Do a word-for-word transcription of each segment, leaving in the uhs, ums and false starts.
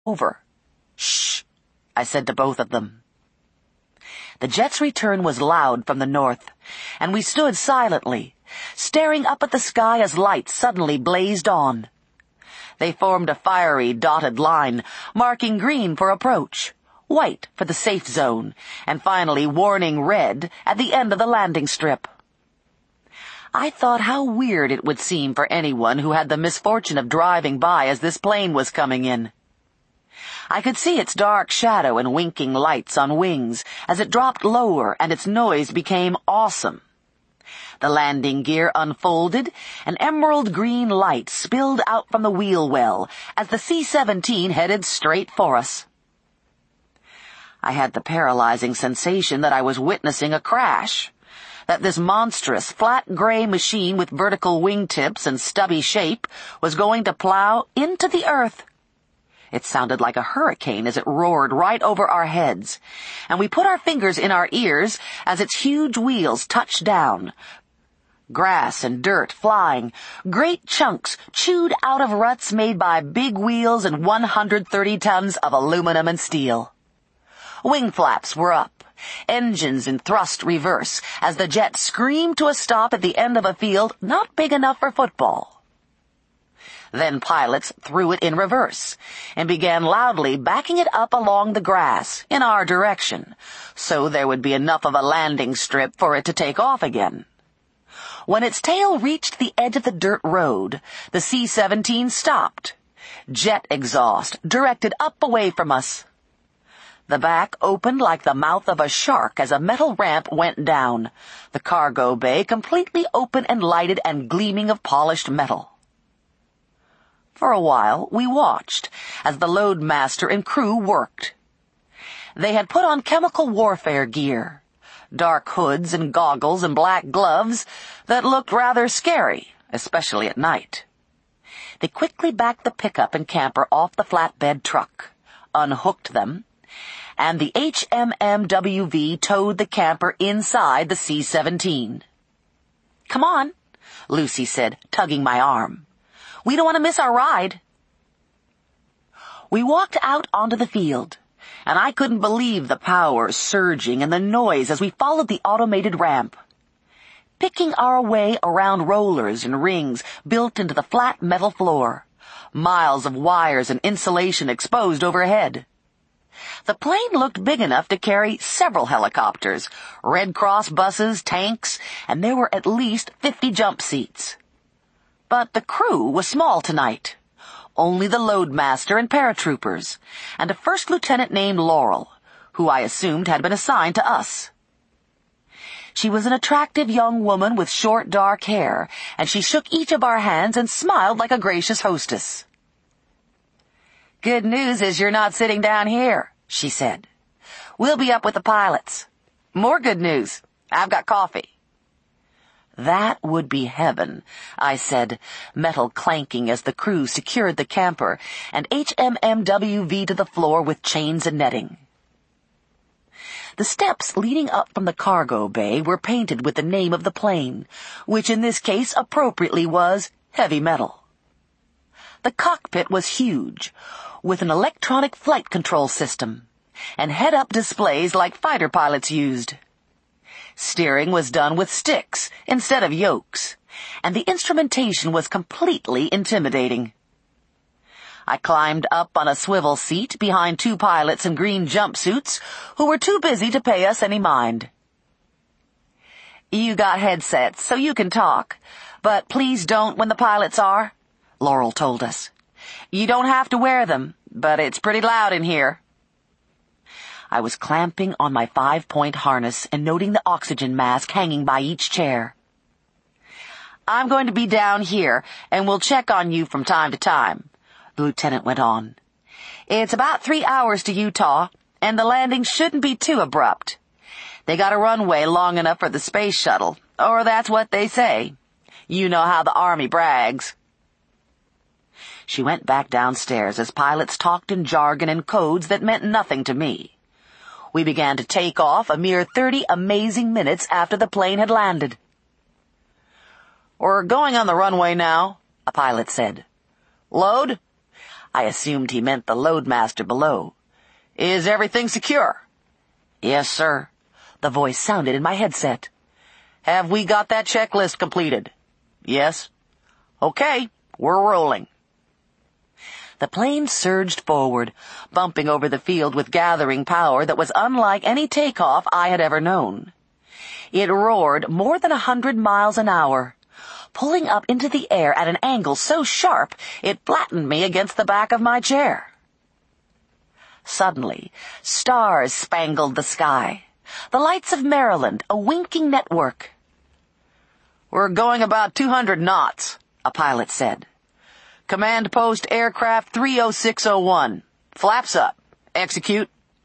over. Shh, I said to both of them. The jet's return was loud from the north, and we stood silently, staring up at the sky as lights suddenly blazed on. They formed a fiery dotted line, marking green for approach, white for the safe zone, and finally warning red at the end of the landing strip. I thought how weird it would seem for anyone who had the misfortune of driving by as this plane was coming in. I could see its dark shadow and winking lights on wings as it dropped lower and its noise became awesome. The landing gear unfolded, and emerald green light spilled out from the wheel well as the C seventeen headed straight for us. I had the paralyzing sensation that I was witnessing a crash, that this monstrous, flat gray machine with vertical wingtips and stubby shape was going to plow into the earth. It sounded like a hurricane as it roared right over our heads, and we put our fingers in our ears as its huge wheels touched down. Grass and dirt flying, great chunks chewed out of ruts made by big wheels and one hundred thirty tons of aluminum and steel. Wing flaps were up, engines in thrust reverse as the jet screamed to a stop at the end of a field not big enough for football. Then pilots threw it in reverse and began loudly backing it up along the grass in our direction, so there would be enough of a landing strip for it to take off again. When its tail reached the edge of the dirt road, the C seventeen stopped, jet exhaust directed up away from us. The back opened like the mouth of a shark as a metal ramp went down, the cargo bay completely open and lighted and gleaming of polished metal. For a while, we watched as the loadmaster and crew worked. They had put on chemical warfare gear, dark hoods and goggles and black gloves that looked rather scary, especially at night. They quickly backed the pickup and camper off the flatbed truck, unhooked them, and the H M M W V towed the camper inside the C seventeen. "Come on," Lucy said, tugging my arm. "We don't want to miss our ride." We walked out onto the field, and I couldn't believe the power surging and the noise as we followed the automated ramp. Picking our way around rollers and rings built into the flat metal floor, miles of wires and insulation exposed overhead. The plane looked big enough to carry several helicopters, Red Cross buses, tanks, and there were at least fifty jump seats. But the crew was small tonight. Only the loadmaster and paratroopers, and a first lieutenant named Laurel, who I assumed had been assigned to us. She was an attractive young woman with short dark hair, and she shook each of our hands and smiled like a gracious hostess. "Good news is you're not sitting down here," she said. "We'll be up with the pilots. More good news. I've got coffee." "That would be heaven," I said, metal clanking as the crew secured the camper and H M M W V to the floor with chains and netting. The steps leading up from the cargo bay were painted with the name of the plane, which in this case appropriately was Heavy Metal. The cockpit was huge, with an electronic flight control system, and head-up displays like fighter pilots used. Steering was done with sticks instead of yokes, and the instrumentation was completely intimidating. I climbed up on a swivel seat behind two pilots in green jumpsuits who were too busy to pay us any mind. "You got headsets, so you can talk, but please don't when the pilots are," Laurel told us. "You don't have to wear them, but it's pretty loud in here." I was clamping on my five-point harness and noting the oxygen mask hanging by each chair. "I'm going to be down here, and we'll check on you from time to time," the lieutenant went on. "It's about three hours to Utah, and the landing shouldn't be too abrupt. They got a runway long enough for the space shuttle, or that's what they say. You know how the Army brags." She went back downstairs as pilots talked in jargon and codes that meant nothing to me. We began to take off a mere thirty amazing minutes after the plane had landed. "We're going on the runway now," a pilot said. "Load?" I assumed he meant the loadmaster below. "Is everything secure?" "Yes, sir," the voice sounded in my headset. "Have we got that checklist completed?" "Yes." "Okay, we're rolling." The plane surged forward, bumping over the field with gathering power that was unlike any takeoff I had ever known. It roared more than a hundred miles an hour, pulling up into the air at an angle so sharp it flattened me against the back of my chair. Suddenly, stars spangled the sky, the lights of Maryland, a winking network. "We're going about two hundred knots, a pilot said. "Command post aircraft three oh six oh one. Flaps up. Execute."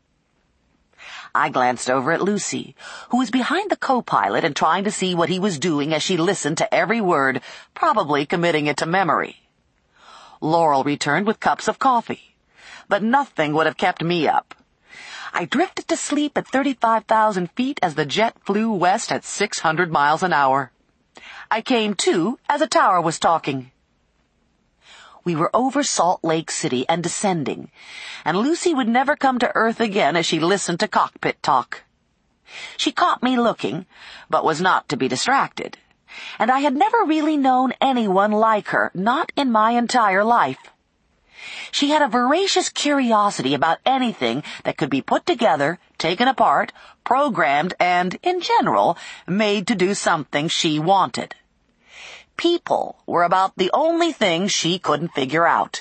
I glanced over at Lucy, who was behind the co-pilot and trying to see what he was doing as she listened to every word, probably committing it to memory. Laurel returned with cups of coffee, but nothing would have kept me up. I drifted to sleep at thirty-five thousand feet as the jet flew west at six hundred miles an hour. I came to as a tower was talking. We were over Salt Lake City and descending, and Lucy would never come to Earth again as she listened to cockpit talk. She caught me looking, but was not to be distracted, and I had never really known anyone like her, not in my entire life. She had a voracious curiosity about anything that could be put together, taken apart, programmed, and, in general, made to do something she wanted. People were about the only thing she couldn't figure out.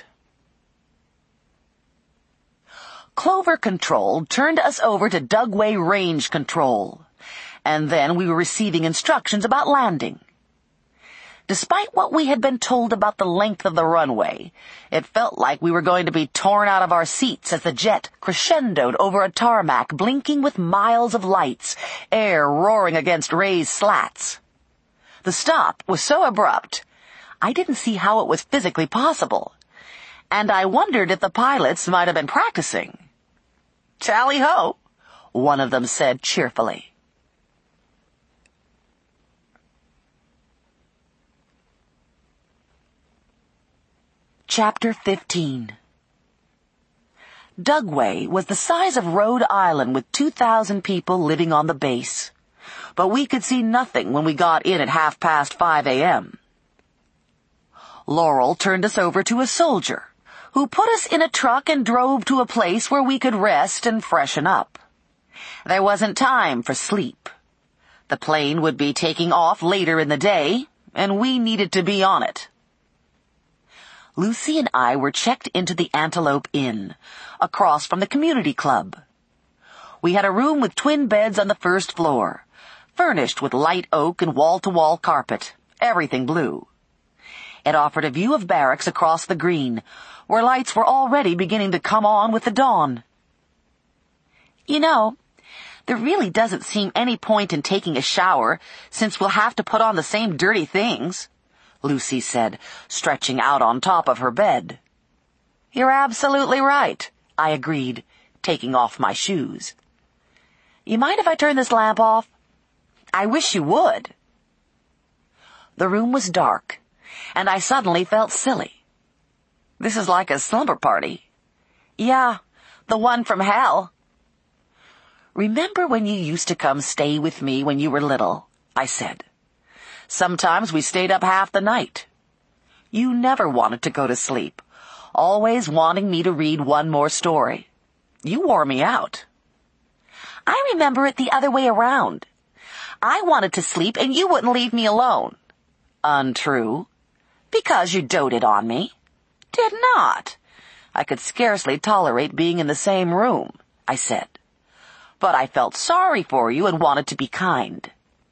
Clover Control turned us over to Dugway Range Control, and then we were receiving instructions about landing. Despite what we had been told about the length of the runway, it felt like we were going to be torn out of our seats as the jet crescendoed over a tarmac blinking with miles of lights, air roaring against raised slats. The stop was so abrupt, I didn't see how it was physically possible, and I wondered if the pilots might have been practicing. "Tally-ho," one of them said cheerfully. Chapter fifteen. Dugway was the size of Rhode Island with two thousand people living on the base, but we could see nothing when we got in at half past five a.m. Laurel turned us over to a soldier, who put us in a truck and drove to a place where we could rest and freshen up. There wasn't time for sleep. The plane would be taking off later in the day, and we needed to be on it. Lucy and I were checked into the Antelope Inn, across from the community club. We had a room with twin beds on the first floor, furnished with light oak and wall-to-wall carpet, everything blue. It offered a view of barracks across the green, where lights were already beginning to come on with the dawn. "You know, there really doesn't seem any point in taking a shower, since we'll have to put on the same dirty things," Lucy said, stretching out on top of her bed. "You're absolutely right," I agreed, taking off my shoes. "You mind if I turn this lamp off?" "I wish you would." The room was dark, and I suddenly felt silly. "This is like a slumber party." "Yeah, the one from hell." "Remember when you used to come stay with me when you were little?" I said. "Sometimes we stayed up half the night. You never wanted to go to sleep, always wanting me to read one more story. You wore me out." "I remember it the other way around. I wanted to sleep and you wouldn't leave me alone." "Untrue." "Because you doted on me." "Did not. I could scarcely tolerate being in the same room," I said. "But I felt sorry for you and wanted to be kind."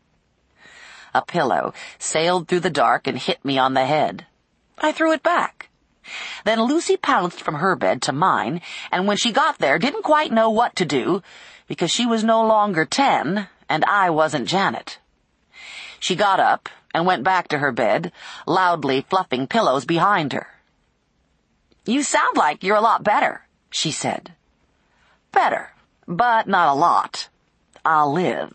A pillow sailed through the dark and hit me on the head. I threw it back. Then Lucy pounced from her bed to mine, and when she got there didn't quite know what to do, because she was no longer ten, and I wasn't Janet. She got up and went back to her bed, loudly fluffing pillows behind her. "You sound like you're a lot better," she said. "Better, but not a lot. I'll live."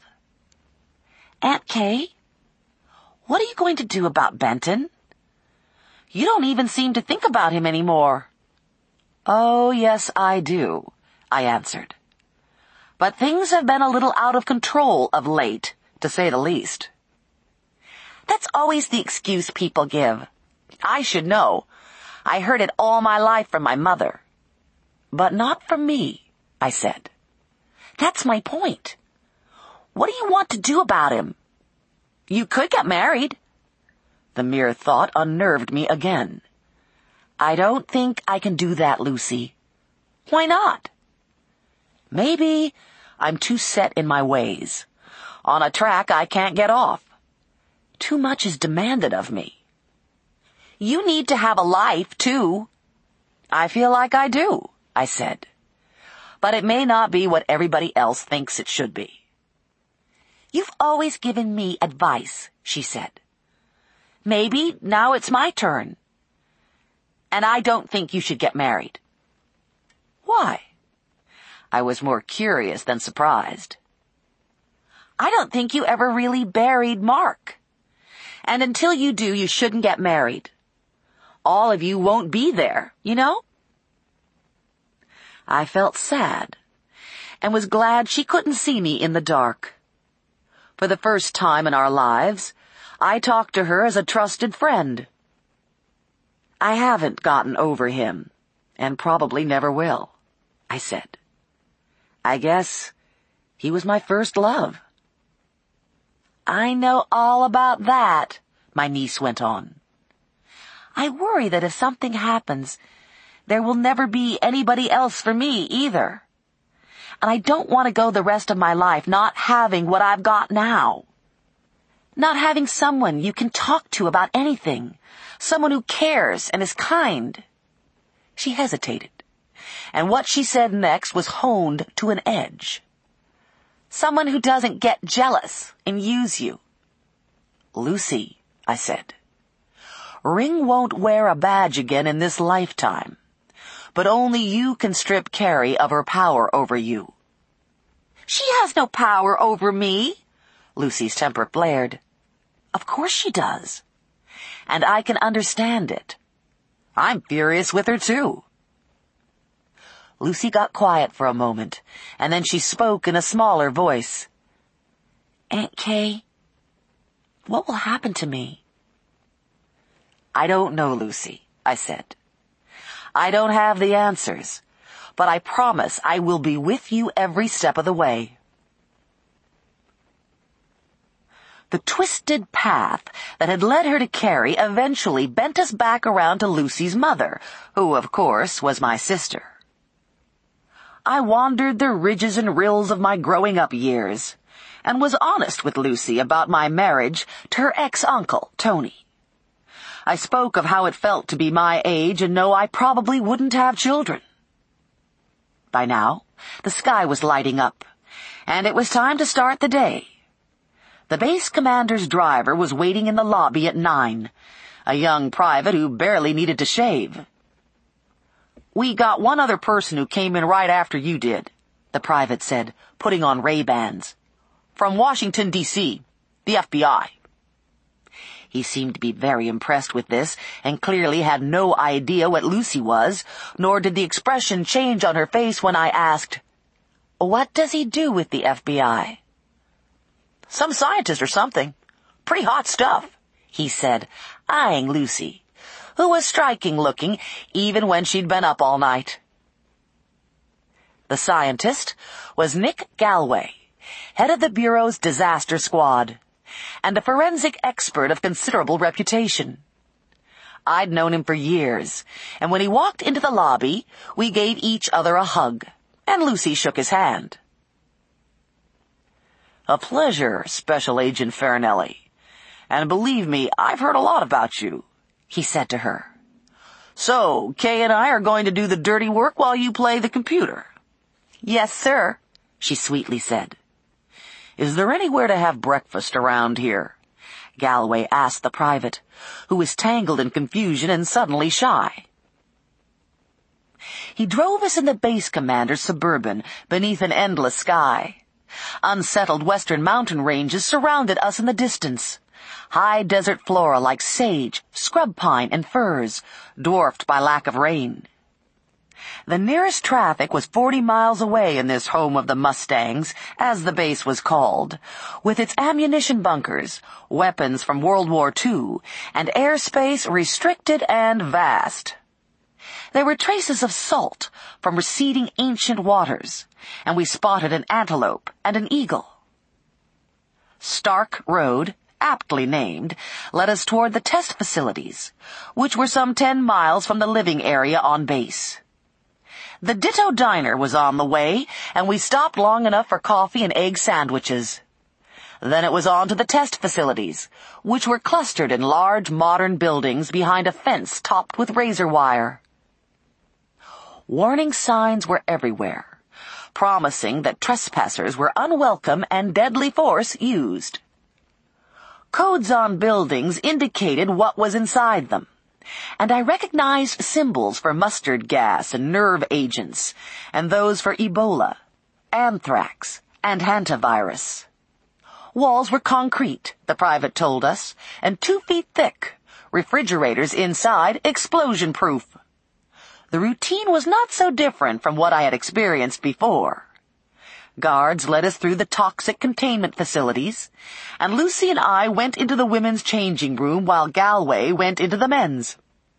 "Aunt Kay? What are you going to do about Benton? You don't even seem to think about him anymore." "Oh, yes, I do," I answered. "But things have been a little out of control of late, to say the least." "That's always the excuse people give. I should know. I heard it all my life from my mother." "But not from me," I said. "That's my point. What do you want to do about him? You could get married." The mere thought unnerved me again. "I don't think I can do that, Lucy." "Why not?" "Maybe I'm too set in my ways. On a track I can't get off. Too much is demanded of me." "You need to have a life, too." "I feel like I do," I said. "But it may not be what everybody else thinks it should be." "You've always given me advice," she said. "Maybe now it's my turn. And I don't think you should get married." "Why?" I was more curious than surprised. "I don't think you ever really buried Mark. And until you do, you shouldn't get married. All of you won't be there, you know?" I felt sad and was glad she couldn't see me in the dark. For the first time in our lives, I talked to her as a trusted friend. "I haven't gotten over him, and probably never will," I said. "I guess he was my first love." "I know all about that," my niece went on. "I worry that if something happens, there will never be anybody else for me either. And I don't want to go the rest of my life not having what I've got now. Not having someone you can talk to about anything, someone who cares and is kind." She hesitated, and what she said next was honed to an edge. "Someone who doesn't get jealous and use you." "Lucy," I said, "Ring won't wear a badge again in this lifetime, but only you can strip Carrie of her power over you." "She has no power over me," Lucy's temper flared. "Of course she does. And I can understand it. I'm furious with her, too." Lucy got quiet for a moment, and then she spoke in a smaller voice. "Aunt Kay, what will happen to me?" "I don't know, Lucy," I said. "I don't have the answers, but I promise I will be with you every step of the way." The twisted path that had led her to Carrie eventually bent us back around to Lucy's mother, who, of course, was my sister. I wandered the ridges and rills of my growing-up years, and was honest with Lucy about my marriage to her ex-uncle, Tony. I spoke of how it felt to be my age and know I probably wouldn't have children. By now, the sky was lighting up, and it was time to start the day. The base commander's driver was waiting in the lobby at nine, a young private who barely needed to shave. "We got one other person who came in right after you did," the private said, putting on Ray-Bans. "From Washington, D C, the F B I. He seemed to be very impressed with this, and clearly had no idea what Lucy was, nor did the expression change on her face when I asked, "What does he do with the F B I?" "Some scientist or something. Pretty hot stuff," he said, eyeing Lucy, who was striking-looking even when she'd been up all night. The scientist was Nick Galway, head of the Bureau's disaster squad, and a forensic expert of considerable reputation. I'd known him for years, and when he walked into the lobby, we gave each other a hug, and Lucy shook his hand. "A pleasure, Special Agent Farinelli. And believe me, I've heard a lot about you," he said to her. "So, Kay and I are going to do the dirty work while you play the computer." "Yes, sir," she sweetly said. "Is there anywhere to have breakfast around here?" Galway asked the private, who was tangled in confusion and suddenly shy. He drove us in the base commander's Suburban beneath an endless sky. Unsettled western mountain ranges surrounded us in the distance. High desert flora like sage, scrub pine, and firs, dwarfed by lack of rain. The nearest traffic was forty miles away in this home of the Mustangs, as the base was called, with its ammunition bunkers, weapons from World War Two, and airspace restricted and vast. There were traces of salt from receding ancient waters, and we spotted an antelope and an eagle. Stark Road, aptly named, led us toward the test facilities, which were some ten miles from the living area on base. The Ditto Diner was on the way, and we stopped long enough for coffee and egg sandwiches. Then it was on to the test facilities, which were clustered in large modern buildings behind a fence topped with razor wire. Warning signs were everywhere, promising that trespassers were unwelcome and deadly force used. Codes on buildings indicated what was inside them, and I recognized symbols for mustard gas and nerve agents, and those for Ebola, anthrax, and hantavirus. Walls were concrete, the private told us, and two feet thick, refrigerators inside explosion-proof. The routine was not so different from what I had experienced before. Guards led us through the toxic containment facilities, and Lucy and I went into the women's changing room while Galway went into the men's.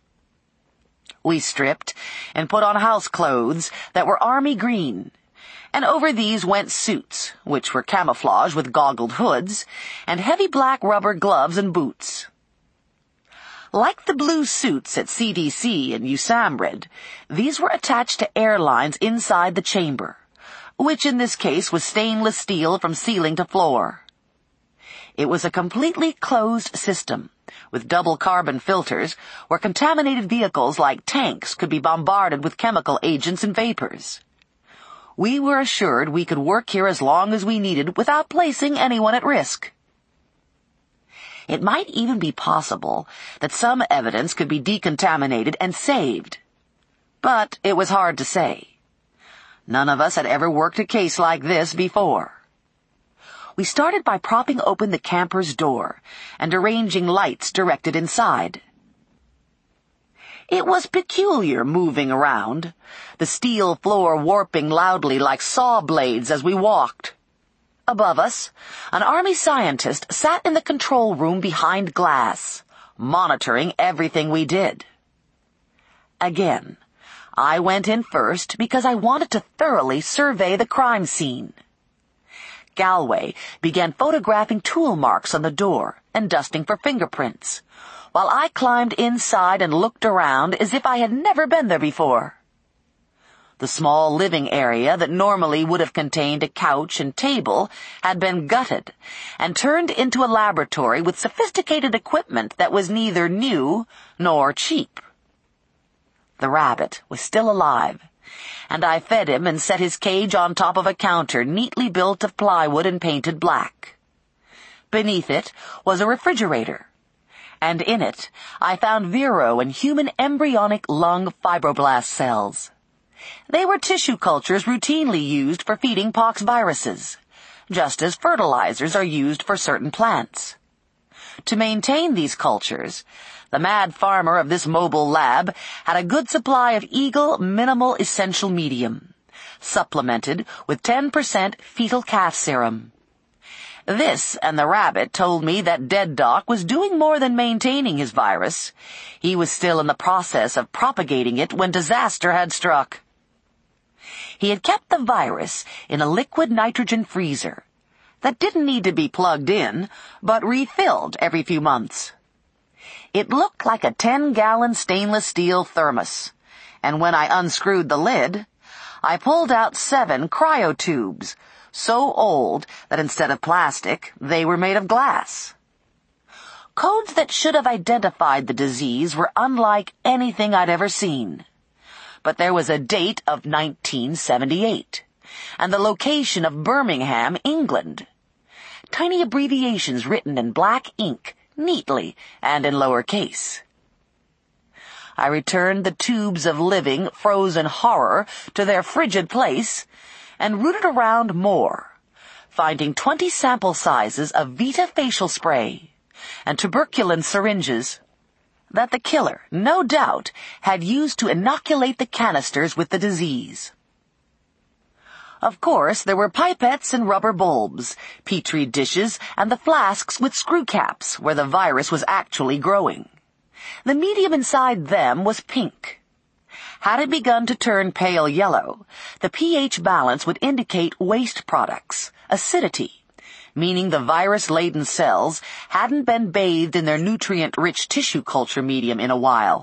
We stripped and put on house clothes that were army green, and over these went suits, which were camouflage with goggled hoods, and heavy black rubber gloves and boots. Like the blue suits at C D C and U S A M R I D, these were attached to airlines inside the chamber, which in this case was stainless steel from ceiling to floor. It was a completely closed system, with double carbon filters, where contaminated vehicles like tanks could be bombarded with chemical agents and vapors. We were assured we could work here as long as we needed without placing anyone at risk. It might even be possible that some evidence could be decontaminated and saved, but it was hard to say. None of us had ever worked a case like this before. We started by propping open the camper's door and arranging lights directed inside. It was peculiar moving around, the steel floor warping loudly like saw blades as we walked. Above us, an army scientist sat in the control room behind glass, monitoring everything we did. Again, I went in first because I wanted to thoroughly survey the crime scene. Galway began photographing tool marks on the door and dusting for fingerprints, while I climbed inside and looked around as if I had never been there before. The small living area that normally would have contained a couch and table had been gutted and turned into a laboratory with sophisticated equipment that was neither new nor cheap. The rabbit was still alive, and I fed him and set his cage on top of a counter neatly built of plywood and painted black. Beneath it was a refrigerator, and in it I found vero and human embryonic lung fibroblast cells. They were tissue cultures routinely used for feeding pox viruses, just as fertilizers are used for certain plants. To maintain these cultures, the mad farmer of this mobile lab had a good supply of Eagle Minimal Essential Medium, supplemented with ten percent fetal calf serum. This and the rabbit told me that Dead Doc was doing more than maintaining his virus. He was still in the process of propagating it when disaster had struck. He had kept the virus in a liquid nitrogen freezer that didn't need to be plugged in, but refilled every few months. It looked like a ten-gallon stainless steel thermos, and when I unscrewed the lid, I pulled out seven cryotubes, so old that instead of plastic, they were made of glass. Codes that should have identified the disease were unlike anything I'd ever seen. But there was a date of nineteen seventy-eight, and the location of Birmingham, England. Tiny abbreviations written in black ink, neatly and in lower case. I returned the tubes of living, frozen horror to their frigid place and rooted around more, finding twenty sample sizes of Vita facial spray and tuberculin syringes. that the killer, no doubt, had used to inoculate the canisters with the disease. Of course, there were pipettes and rubber bulbs, petri dishes, and the flasks with screw caps where the virus was actually growing. The medium inside them was pink. Had it begun to turn pale yellow, the pH balance would indicate waste products, acidity, meaning the virus-laden cells hadn't been bathed in their nutrient-rich tissue culture medium in a while.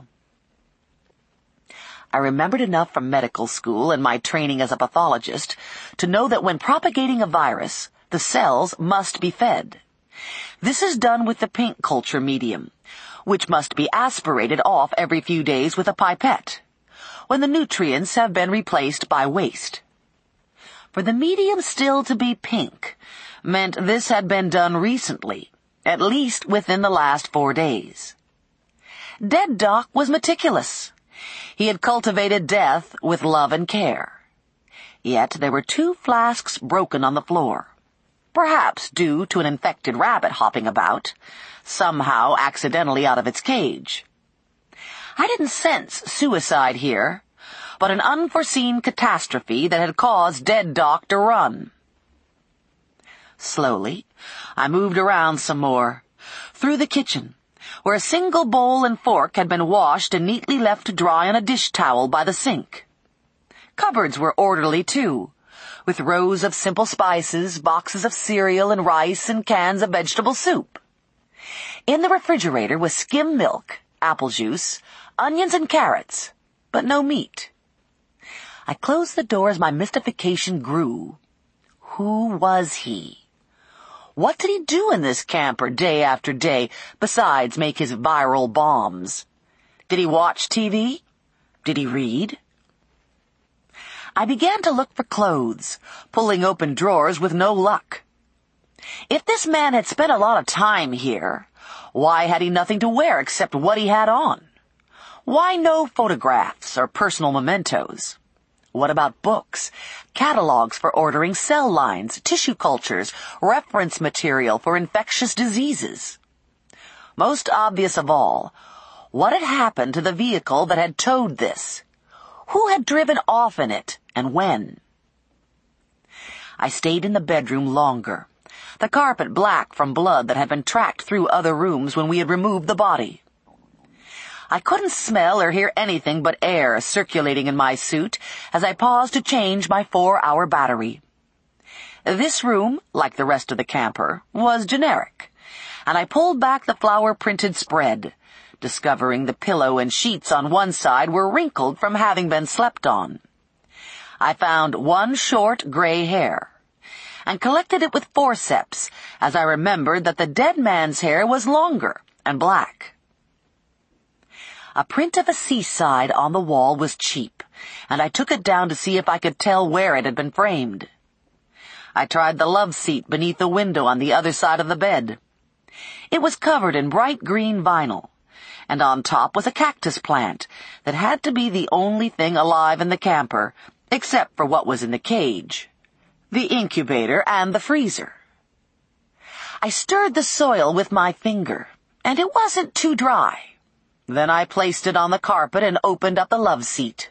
I remembered enough from medical school and my training as a pathologist to know that when propagating a virus, the cells must be fed. This is done with the pink culture medium, which must be aspirated off every few days with a pipette, when the nutrients have been replaced by waste. For the medium still to be pink meant this had been done recently, at least within the last four days. Dead Doc was meticulous. He had cultivated death with love and care. Yet there were two flasks broken on the floor, perhaps due to an infected rabbit hopping about, somehow accidentally out of its cage. I didn't sense suicide here, but an unforeseen catastrophe that had caused Dead Doc to run. Slowly, I moved around some more, through the kitchen, where a single bowl and fork had been washed and neatly left to dry on a dish towel by the sink. Cupboards were orderly, too, with rows of simple spices, boxes of cereal and rice, and cans of vegetable soup. In the refrigerator was skim milk, apple juice, onions and carrots, but no meat. I closed the door as my mystification grew. Who was he? What did he do in this camper day after day, besides make his viral bombs? Did he watch T V? Did he read? I began to look for clothes, pulling open drawers with no luck. If this man had spent a lot of time here, why had he nothing to wear except what he had on? Why no photographs or personal mementos? What about books, catalogs for ordering cell lines, tissue cultures, reference material for infectious diseases? Most obvious of all, what had happened to the vehicle that had towed this? Who had driven off in it, and when? I stayed in the bedroom longer, the carpet black from blood that had been tracked through other rooms when we had removed the body. I couldn't smell or hear anything but air circulating in my suit as I paused to change my four-hour battery. This room, like the rest of the camper, was generic, and I pulled back the flower-printed spread, discovering the pillow and sheets on one side were wrinkled from having been slept on. I found one short gray hair, and collected it with forceps as I remembered that the dead man's hair was longer and black. A print of a seaside on the wall was cheap, and I took it down to see if I could tell where it had been framed. I tried the love seat beneath the window on the other side of the bed. It was covered in bright green vinyl, and on top was a cactus plant that had to be the only thing alive in the camper, except for what was in the cage, the incubator and the freezer. I stirred the soil with my finger, and it wasn't too dry. Then I placed it on the carpet and opened up the love seat.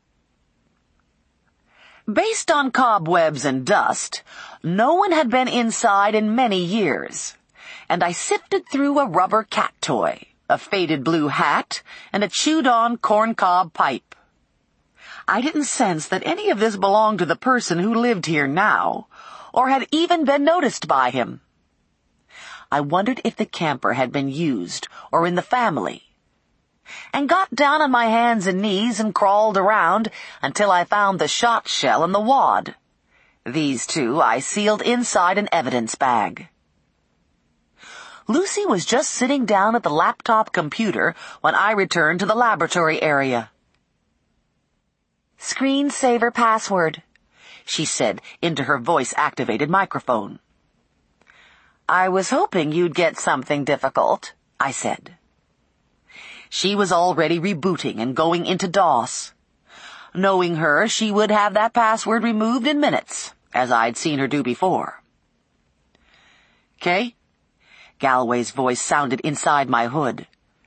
Based on cobwebs and dust, no one had been inside in many years, and I sifted through a rubber cat toy, a faded blue hat, and a chewed-on corncob pipe. I didn't sense that any of this belonged to the person who lived here now, or had even been noticed by him. I wondered if the camper had been used, or in the family, and got down on my hands and knees and crawled around until I found the shot shell and the wad. These two I sealed inside an evidence bag. Lucy was just sitting down at the laptop computer when I returned to the laboratory area. "Screensaver password," she said into her voice-activated microphone. "I was hoping you'd get something difficult," I said. She was already rebooting and going into DOS. Knowing her, she would have that password removed in minutes, as I'd seen her do before. "'Kay?" Galloway's voice sounded inside my hood.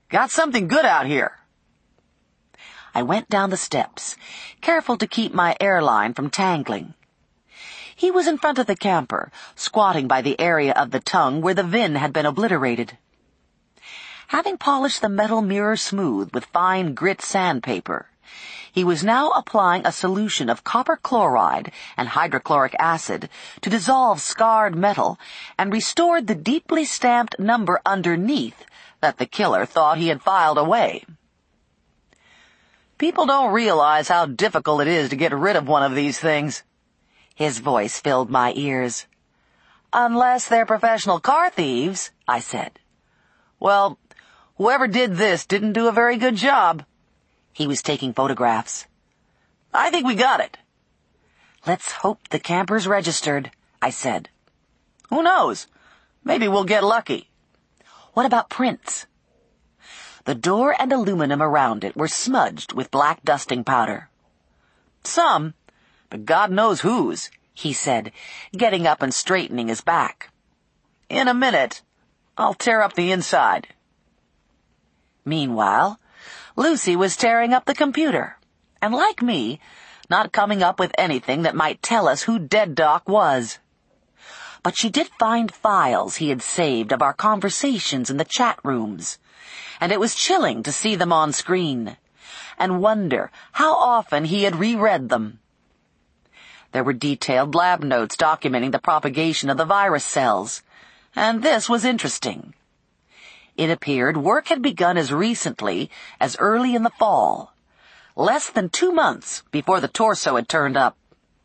Got something good out here." I went down the steps, careful to keep my airline from tangling. He was in front of the camper, squatting by the area of the tongue where the VIN had been obliterated. Having polished the metal mirror smooth with fine grit sandpaper, he was now applying a solution of copper chloride and hydrochloric acid to dissolve scarred metal and restored the deeply stamped number underneath that the killer thought he had filed away. "People don't realize how difficult it is to get rid of one of these things." His voice filled my ears. "Unless they're professional car thieves," I said. "Well, whoever did this didn't do a very good job." He was taking photographs. "I think we got it." "Let's hope the camper's registered," I said. "Who knows? Maybe we'll get lucky." "What about prints?" The door and aluminum around it were smudged with black dusting powder. "Some, but God knows whose," he said, getting up and straightening his back. "In a minute, I'll tear up the inside." Meanwhile, Lucy was tearing up the computer, and like me, not coming up with anything that might tell us who Dead Doc was. But she did find files he had saved of our conversations in the chat rooms, and it was chilling to see them on screen, and wonder how often he had reread them. There were detailed lab notes documenting the propagation of the virus cells, and this was interesting. It appeared work had begun as recently as early in the fall, less than two months before the torso had turned up.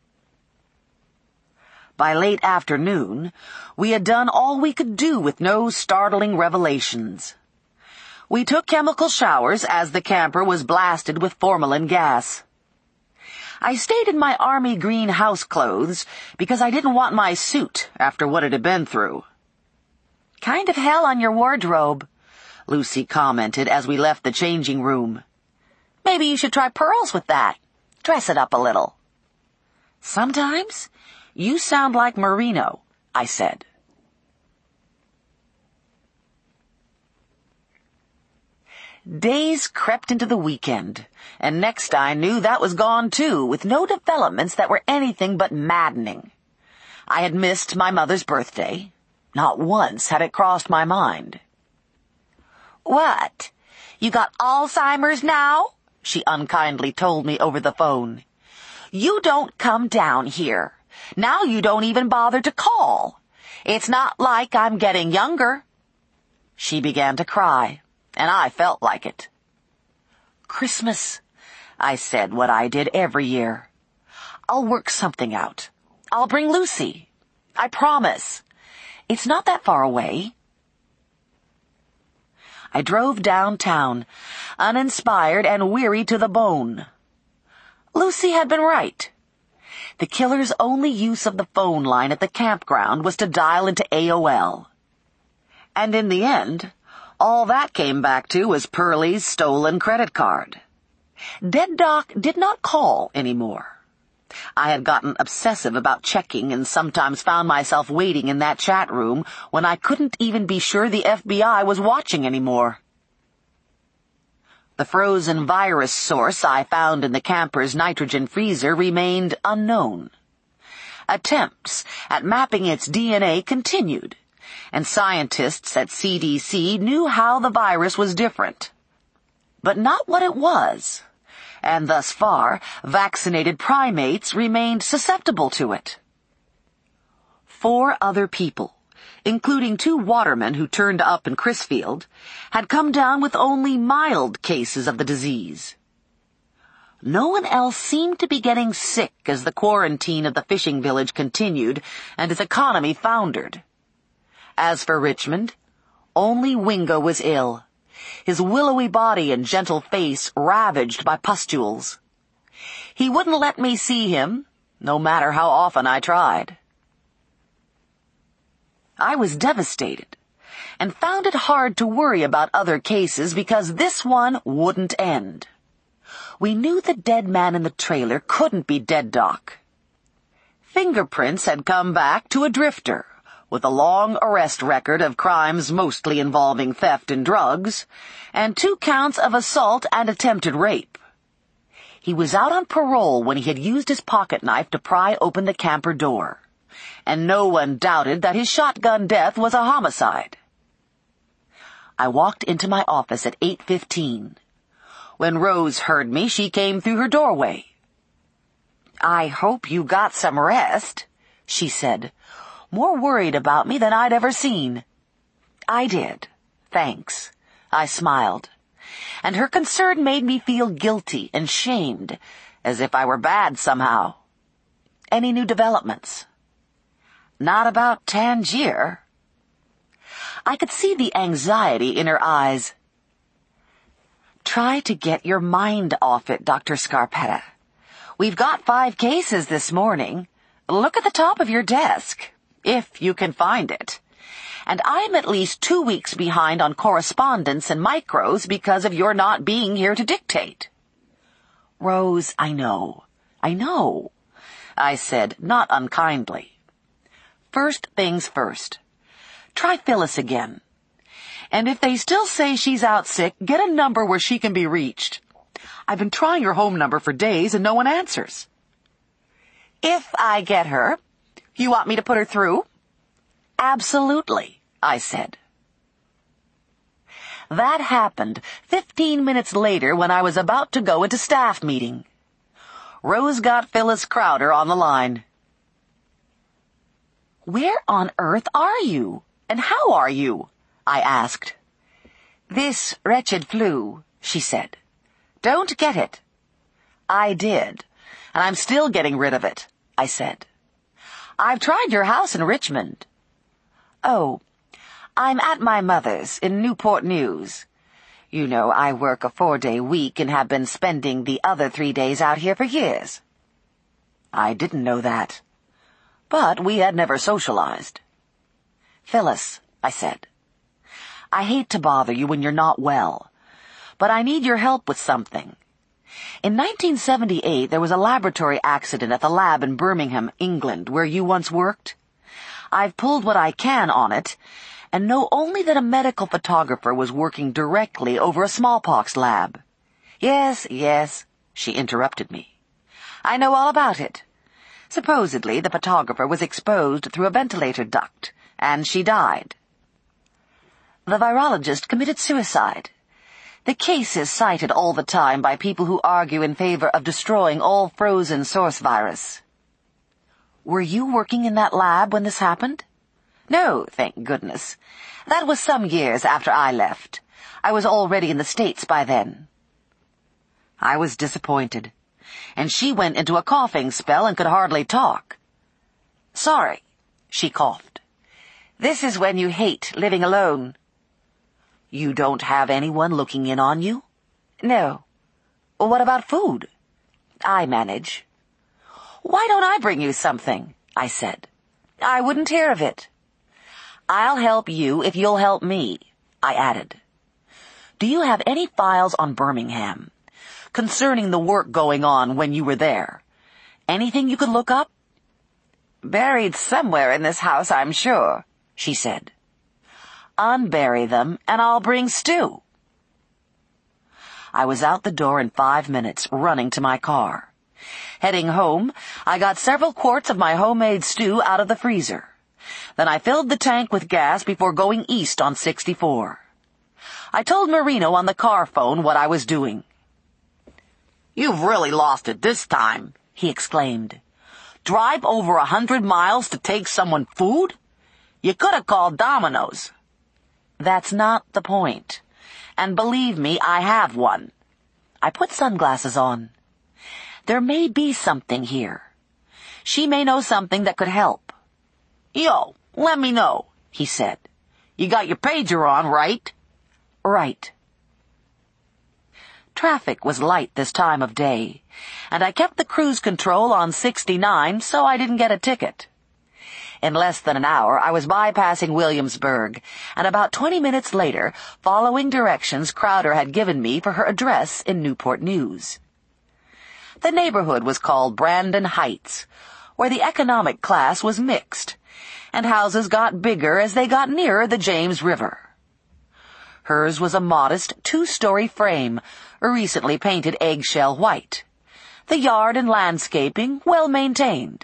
By late afternoon, we had done all we could do with no startling revelations. We took chemical showers as the camper was blasted with formalin gas. I stayed in my army green house clothes because I didn't want my suit after what it had been through. "Kind of hell on your wardrobe," Lucy commented as we left the changing room. "Maybe you should try pearls with that. Dress it up a little." "Sometimes you sound like Marino," I said. Days crept into the weekend, and next I knew that was gone too, with no developments that were anything but maddening. I had missed my mother's birthday. Not once had it crossed my mind. "What? You got Alzheimer's now?" she unkindly told me over the phone. "You don't come down here. Now you don't even bother to call. It's not like I'm getting younger." She began to cry, and I felt like it. "Christmas," I said what I did every year. "I'll work something out. I'll bring Lucy. I promise. It's not that far away." I drove downtown, uninspired and weary to the bone. Lucy had been right. The killer's only use of the phone line at the campground was to dial into A O L. And in the end, all that came back to was Pearlie's stolen credit card. Dead Doc did not call anymore. I had gotten obsessive about checking and sometimes found myself waiting in that chat room when I couldn't even be sure the F B I was watching anymore. The frozen virus source I found in the camper's nitrogen freezer remained unknown. Attempts at mapping its D N A continued, and scientists at C D C knew how the virus was different, but not what it was. And thus far, vaccinated primates remained susceptible to it. Four other people, including two watermen who turned up in Crisfield, had come down with only mild cases of the disease. No one else seemed to be getting sick as the quarantine of the fishing village continued and its economy foundered. As for Richmond, only Wingo was ill, his willowy body and gentle face ravaged by pustules. He wouldn't let me see him, no matter how often I tried. I was devastated, and found it hard to worry about other cases because this one wouldn't end. We knew the dead man in the trailer couldn't be Dead Doc. Fingerprints had come back to a drifter, with a long arrest record of crimes mostly involving theft and drugs, and two counts of assault and attempted rape. He was out on parole when he had used his pocket knife to pry open the camper door, and no one doubted that his shotgun death was a homicide. I walked into my office at eight fifteen. When Rose heard me, she came through her doorway. "I hope you got some rest," she said, more worried about me than I'd ever seen. "I did, thanks," I smiled, and her concern made me feel guilty and shamed, as if I were bad somehow. "Any new developments?" "Not about Tangier." I could see the anxiety in her eyes. "Try to get your mind off it, Doctor Scarpetta. We've got five cases this morning. Look at the top of your desk, if you can find it. And I'm at least two weeks behind on correspondence and micros because of your not being here to dictate." "Rose, I know, I know," I said, not unkindly. "First things first. Try Phyllis again. And if they still say she's out sick, get a number where she can be reached. I've been trying her home number for days and no one answers." "If I get her, you want me to put her through?" "Absolutely," I said. That happened fifteen minutes later when I was about to go into staff meeting. Rose got Phyllis Crowder on the line. "Where on earth are you? And how are you?" I asked. "This wretched flu," she said. "Don't get it." "I did, and I'm still getting rid of it," I said. "I've tried your house in Richmond." "Oh, I'm at my mother's in Newport News. You know, I work a four-day week and have been spending the other three days out here for years." I didn't know that. But we had never socialized. "Phyllis," I said, "I hate to bother you when you're not well, but I need your help with something. In nineteen seventy-eight, there was a laboratory accident at the lab in Birmingham, England, where you once worked. I've pulled what I can on it, and know only that a medical photographer was working directly over a smallpox lab." "Yes, yes," she interrupted me. "I know all about it. Supposedly, the photographer was exposed through a ventilator duct, and she died. The virologist committed suicide. The case is cited all the time by people who argue in favor of destroying all frozen source virus." "Were you working in that lab when this happened?" "No, thank goodness. That was some years after I left. I was already in the States by then." I was disappointed, and she went into a coughing spell and could hardly talk. "Sorry," she coughed. "This is when you hate living alone." "You don't have anyone looking in on you?" "No." "What about food?" "I manage." "Why don't I bring you something?" I said. "I wouldn't hear of it." "I'll help you if you'll help me," I added. "Do you have any files on Birmingham, concerning the work going on when you were there? Anything you could look up?" "Buried somewhere in this house, I'm sure," she said. "Unbury them, and I'll bring stew." I was out the door in five minutes, running to my car. Heading home, I got several quarts of my homemade stew out of the freezer. Then I filled the tank with gas before going east on sixty-four. I told Marino on the car phone what I was doing. "You've really lost it this time," he exclaimed. "Drive over a hundred miles to take someone food? You could have called Domino's." "That's not the point. And believe me, I have one." I put sunglasses on. "There may be something here. She may know something that could help." "Yo, let me know," he said. "You got your pager on, right?" "Right." Traffic was light this time of day, and I kept the cruise control on sixty-nine so I didn't get a ticket. In less than an hour, I was bypassing Williamsburg, and about twenty minutes later, following directions Crowder had given me for her address in Newport News. The neighborhood was called Brandon Heights, where the economic class was mixed, and houses got bigger as they got nearer the James River. Hers was a modest two-story frame, recently painted eggshell white. The yard and landscaping well maintained.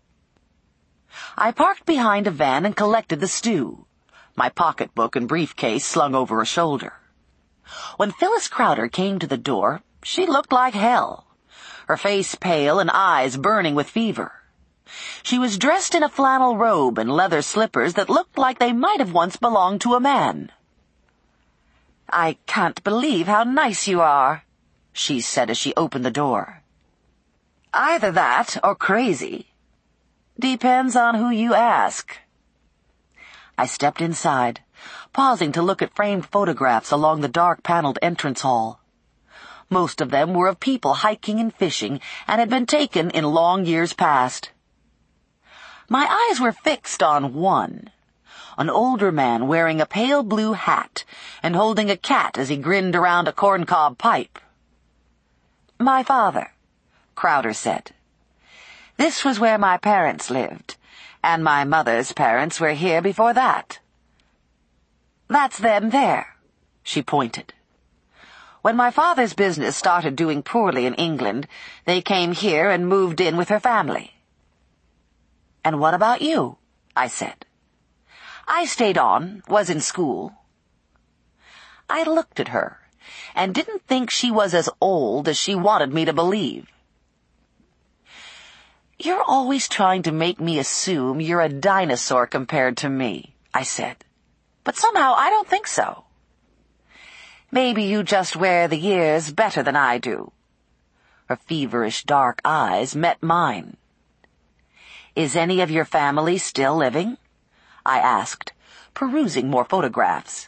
I parked behind a van and collected the stew, my pocketbook and briefcase slung over a shoulder. When Phyllis Crowder came to the door, she looked like hell, her face pale and eyes burning with fever. She was dressed in a flannel robe and leather slippers that looked like they might have once belonged to a man. "I can't believe how nice you are," she said as she opened the door. "Either that or crazy. Depends on who you ask." I stepped inside, pausing to look at framed photographs along the dark-paneled entrance hall. Most of them were of people hiking and fishing and had been taken in long years past. My eyes were fixed on one, an older man wearing a pale blue hat and holding a cat as he grinned around a corncob pipe. "My father," Crowder said. "This was where my parents lived, and my mother's parents were here before that. That's them there," she pointed. "When my father's business started doing poorly in England, they came here and moved in with her family." "And what about you?" I said. "I stayed on, was in school." I looked at her and didn't think she was as old as she wanted me to believe. "You're always trying to make me assume you're a dinosaur compared to me," I said. "But somehow I don't think so." "Maybe you just wear the years better than I do." Her feverish dark eyes met mine. "Is any of your family still living?" I asked, perusing more photographs.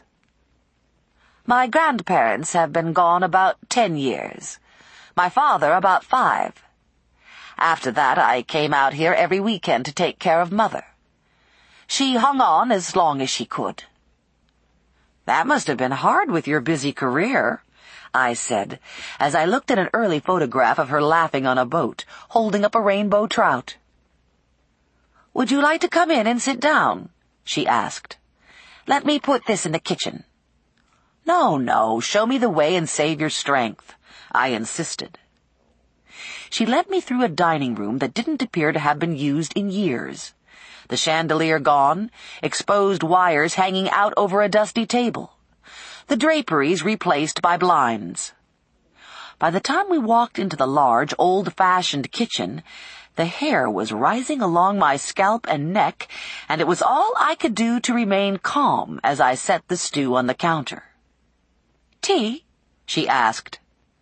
"My grandparents have been gone about ten years. My father about five. After that, I came out here every weekend to take care of Mother. She hung on as long as she could." "That must have been hard with your busy career," I said, as I looked at an early photograph of her laughing on a boat, holding up a rainbow trout. "Would you like to come in and sit down?" she asked. "Let me put this in the kitchen." "No, no, show me the way and save your strength," I insisted. She led me through a dining room that didn't appear to have been used in years. The chandelier gone, exposed wires hanging out over a dusty table. The draperies replaced by blinds. By the time we walked into the large, old-fashioned kitchen, the hair was rising along my scalp and neck, and it was all I could do to remain calm as I set the stew on the counter. "Tea?" she asked.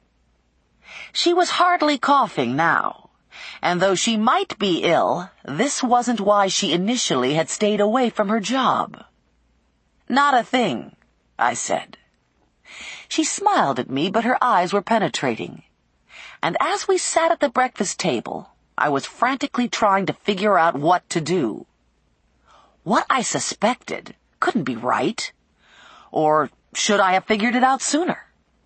She was hardly coughing now, and though she might be ill, this wasn't why she initially had stayed away from her job. "Not a thing," I said. She smiled at me, but her eyes were penetrating. And as we sat at the breakfast table, I was frantically trying to figure out what to do. What I suspected couldn't be right. Or should I have figured it out sooner?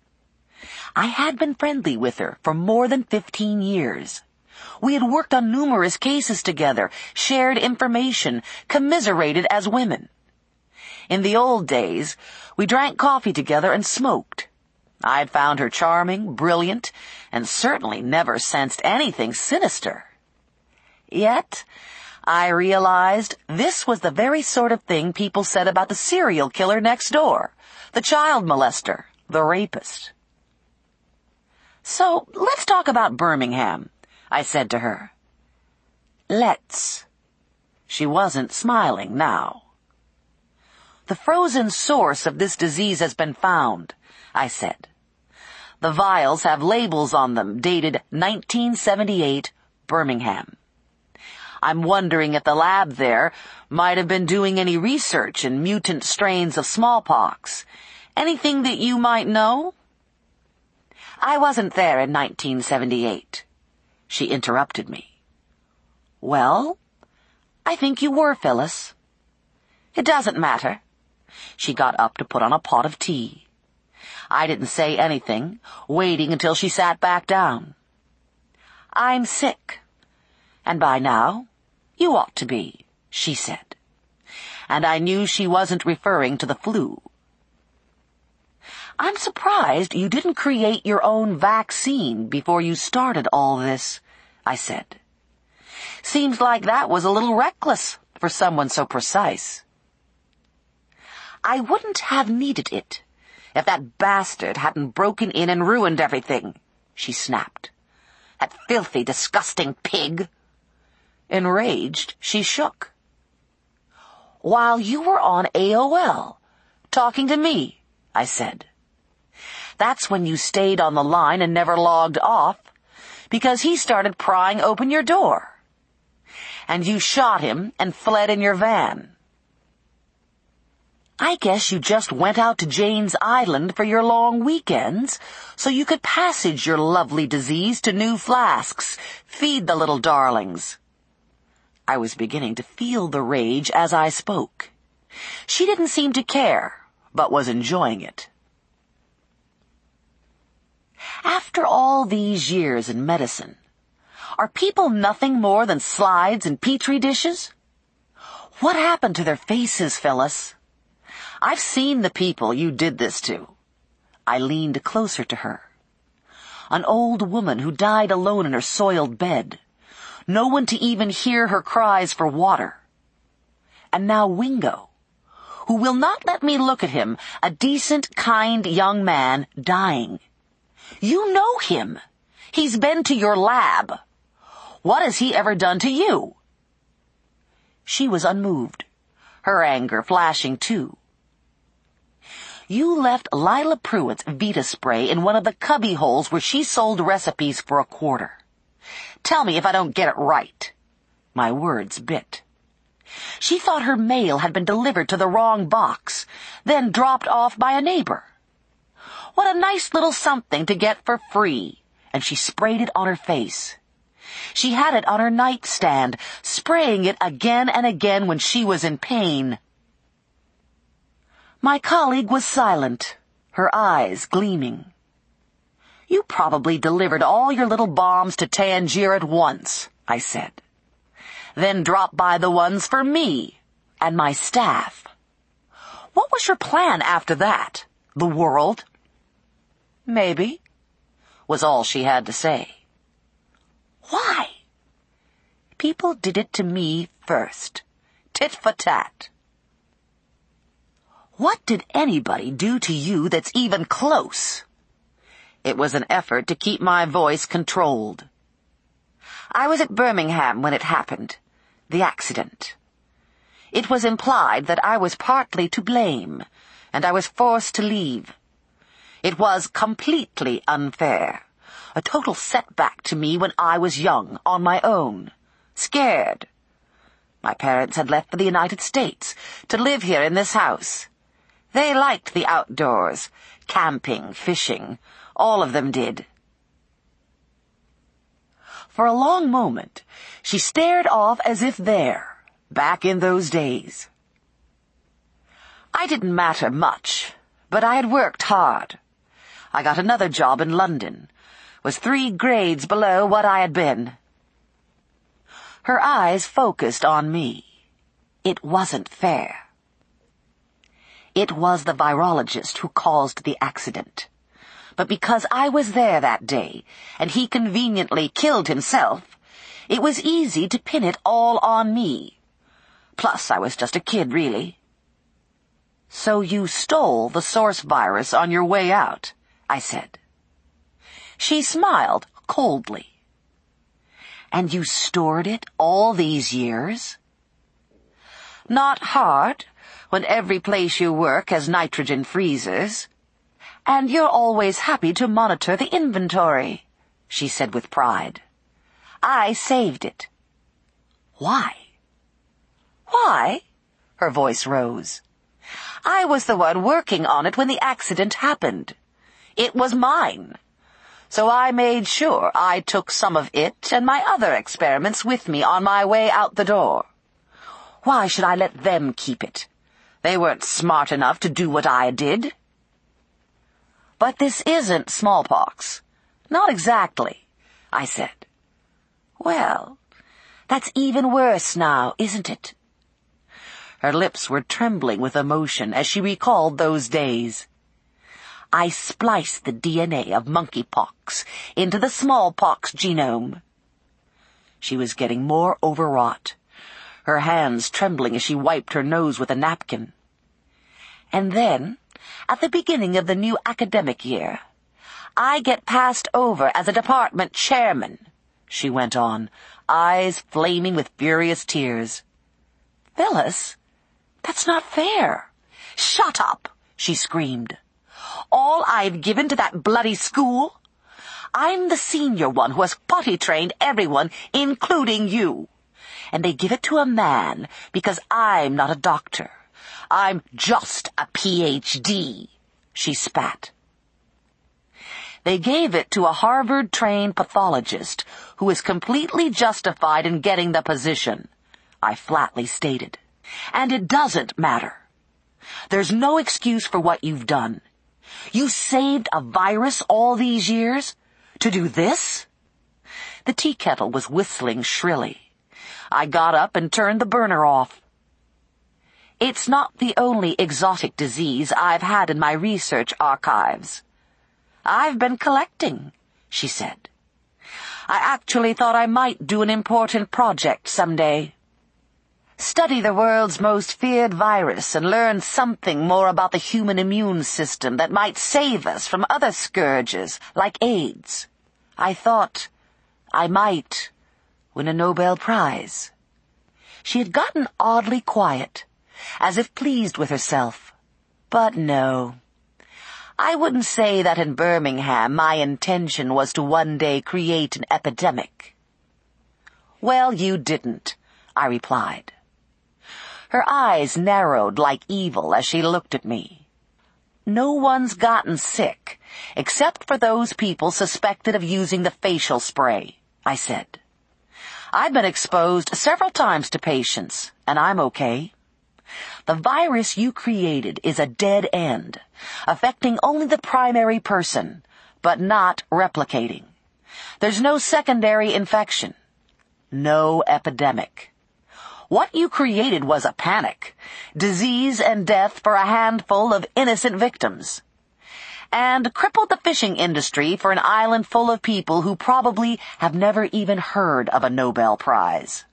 I had been friendly with her for more than fifteen years. We had worked on numerous cases together, shared information, commiserated as women. In the old days, we drank coffee together and smoked. I'd found her charming, brilliant, and certainly never sensed anything sinister. Yet, I realized this was the very sort of thing people said about the serial killer next door, the child molester, the rapist. "So, let's talk about Birmingham," I said to her. "Let's." She wasn't smiling now. "The frozen source of this disease has been found," I said. "The vials have labels on them dated nineteen seventy-eight, Birmingham. I'm wondering if the lab there might have been doing any research in mutant strains of smallpox. Anything that you might know?" "I wasn't there in nineteen seventy-eight. She interrupted me. "Well, I think you were, Phyllis." "It doesn't matter." She got up to put on a pot of tea. I didn't say anything, waiting until she sat back down. "I'm sick. And by now, you ought to be," she said. And I knew she wasn't referring to the flu. I'm surprised you didn't create your own vaccine before you started all this, I said. Seems like that was a little reckless for someone so precise. I wouldn't have needed it if that bastard hadn't broken in and ruined everything, she snapped. That filthy, disgusting pig. Enraged, she shook. While you were on A O L, talking to me, I said. That's when you stayed on the line and never logged off, because he started prying open your door. And you shot him and fled in your van. I guess you just went out to Jane's Island for your long weekends, so you could passage your lovely disease to new flasks, feed the little darlings. I was beginning to feel the rage as I spoke. She didn't seem to care, but was enjoying it. After all these years in medicine, are people nothing more than slides and petri dishes? What happened to their faces, Phyllis? I've seen the people you did this to. I leaned closer to her. An old woman who died alone in her soiled bed. No one to even hear her cries for water. And now Wingo, who will not let me look at him, a decent, kind young man, dying. You know him. He's been to your lab. What has he ever done to you? She was unmoved, her anger flashing too. You left Lila Pruitt's Vita spray in one of the cubby holes where she sold recipes for a quarter. Tell me if I don't get it right. My words bit. She thought her mail had been delivered to the wrong box, then dropped off by a neighbor. What a nice little something to get for free, and she sprayed it on her face. She had it on her nightstand, spraying it again and again when she was in pain. My colleague was silent, her eyes gleaming. You probably delivered all your little bombs to Tangier at once, I said. Then dropped by the ones for me and my staff. What was your plan after that? The world? Maybe, was all she had to say. Why? People did it to me first. Tit for tat. What did anybody do to you that's even close? It was an effort to keep my voice controlled. I was at Birmingham when it happened, the accident. It was implied that I was partly to blame, and I was forced to leave. It was completely unfair, a total setback to me when I was young, on my own, scared. My parents had left for the United States to live here in this house. They liked the outdoors, camping, fishing. All of them did. For a long moment, she stared off as if there, back in those days. I didn't matter much, but I had worked hard. I got another job in London, was three grades below what I had been. Her eyes focused on me. It wasn't fair. It was the virologist who caused the accident. But because I was there that day, and he conveniently killed himself, it was easy to pin it all on me. Plus, I was just a kid, really. So you stole the source virus on your way out, I said. She smiled coldly. And you stored it all these years? Not hard, when every place you work has nitrogen freezers. And you're always happy to monitor the inventory, she said with pride. I saved it. Why? Why? Her voice rose. I was the one working on it when the accident happened. It was mine. So I made sure I took some of it and my other experiments with me on my way out the door. Why should I let them keep it? They weren't smart enough to do what I did. But this isn't smallpox. Not exactly, I said. Well, that's even worse now, isn't it? Her lips were trembling with emotion as she recalled those days. I spliced the D N A of monkeypox into the smallpox genome. She was getting more overwrought, her hands trembling as she wiped her nose with a napkin. And then, at the beginning of the new academic year, I get passed over as a department chairman, she went on, eyes flaming with furious tears. Phyllis, that's not fair. Shut up, she screamed. All I've given to that bloody school? I'm the senior one who has potty-trained everyone, including you. And they give it to a man because I'm not a doctor. I'm just a P H D, she spat. They gave it to a Harvard-trained pathologist who is completely justified in getting the position, I flatly stated. And it doesn't matter. There's no excuse for what you've done. You saved a virus all these years? To do this? The tea kettle was whistling shrilly. I got up and turned the burner off. It's not the only exotic disease I've had in my research archives. I've been collecting, she said. I actually thought I might do an important project someday. Study the world's most feared virus and learn something more about the human immune system that might save us from other scourges like AIDS. I thought I might win a Nobel Prize. She had gotten oddly quiet, as if pleased with herself. But no. I wouldn't say that in Birmingham my intention was to one day create an epidemic. Well, you didn't, I replied. Her eyes narrowed like evil as she looked at me. No one's gotten sick, except for those people suspected of using the facial spray, I said. I've been exposed several times to patients, and I'm okay. The virus you created is a dead end, affecting only the primary person, but not replicating. There's no secondary infection. No epidemic. What you created was a panic, disease and death for a handful of innocent victims, and crippled the fishing industry for an island full of people who probably have never even heard of a Nobel Prize.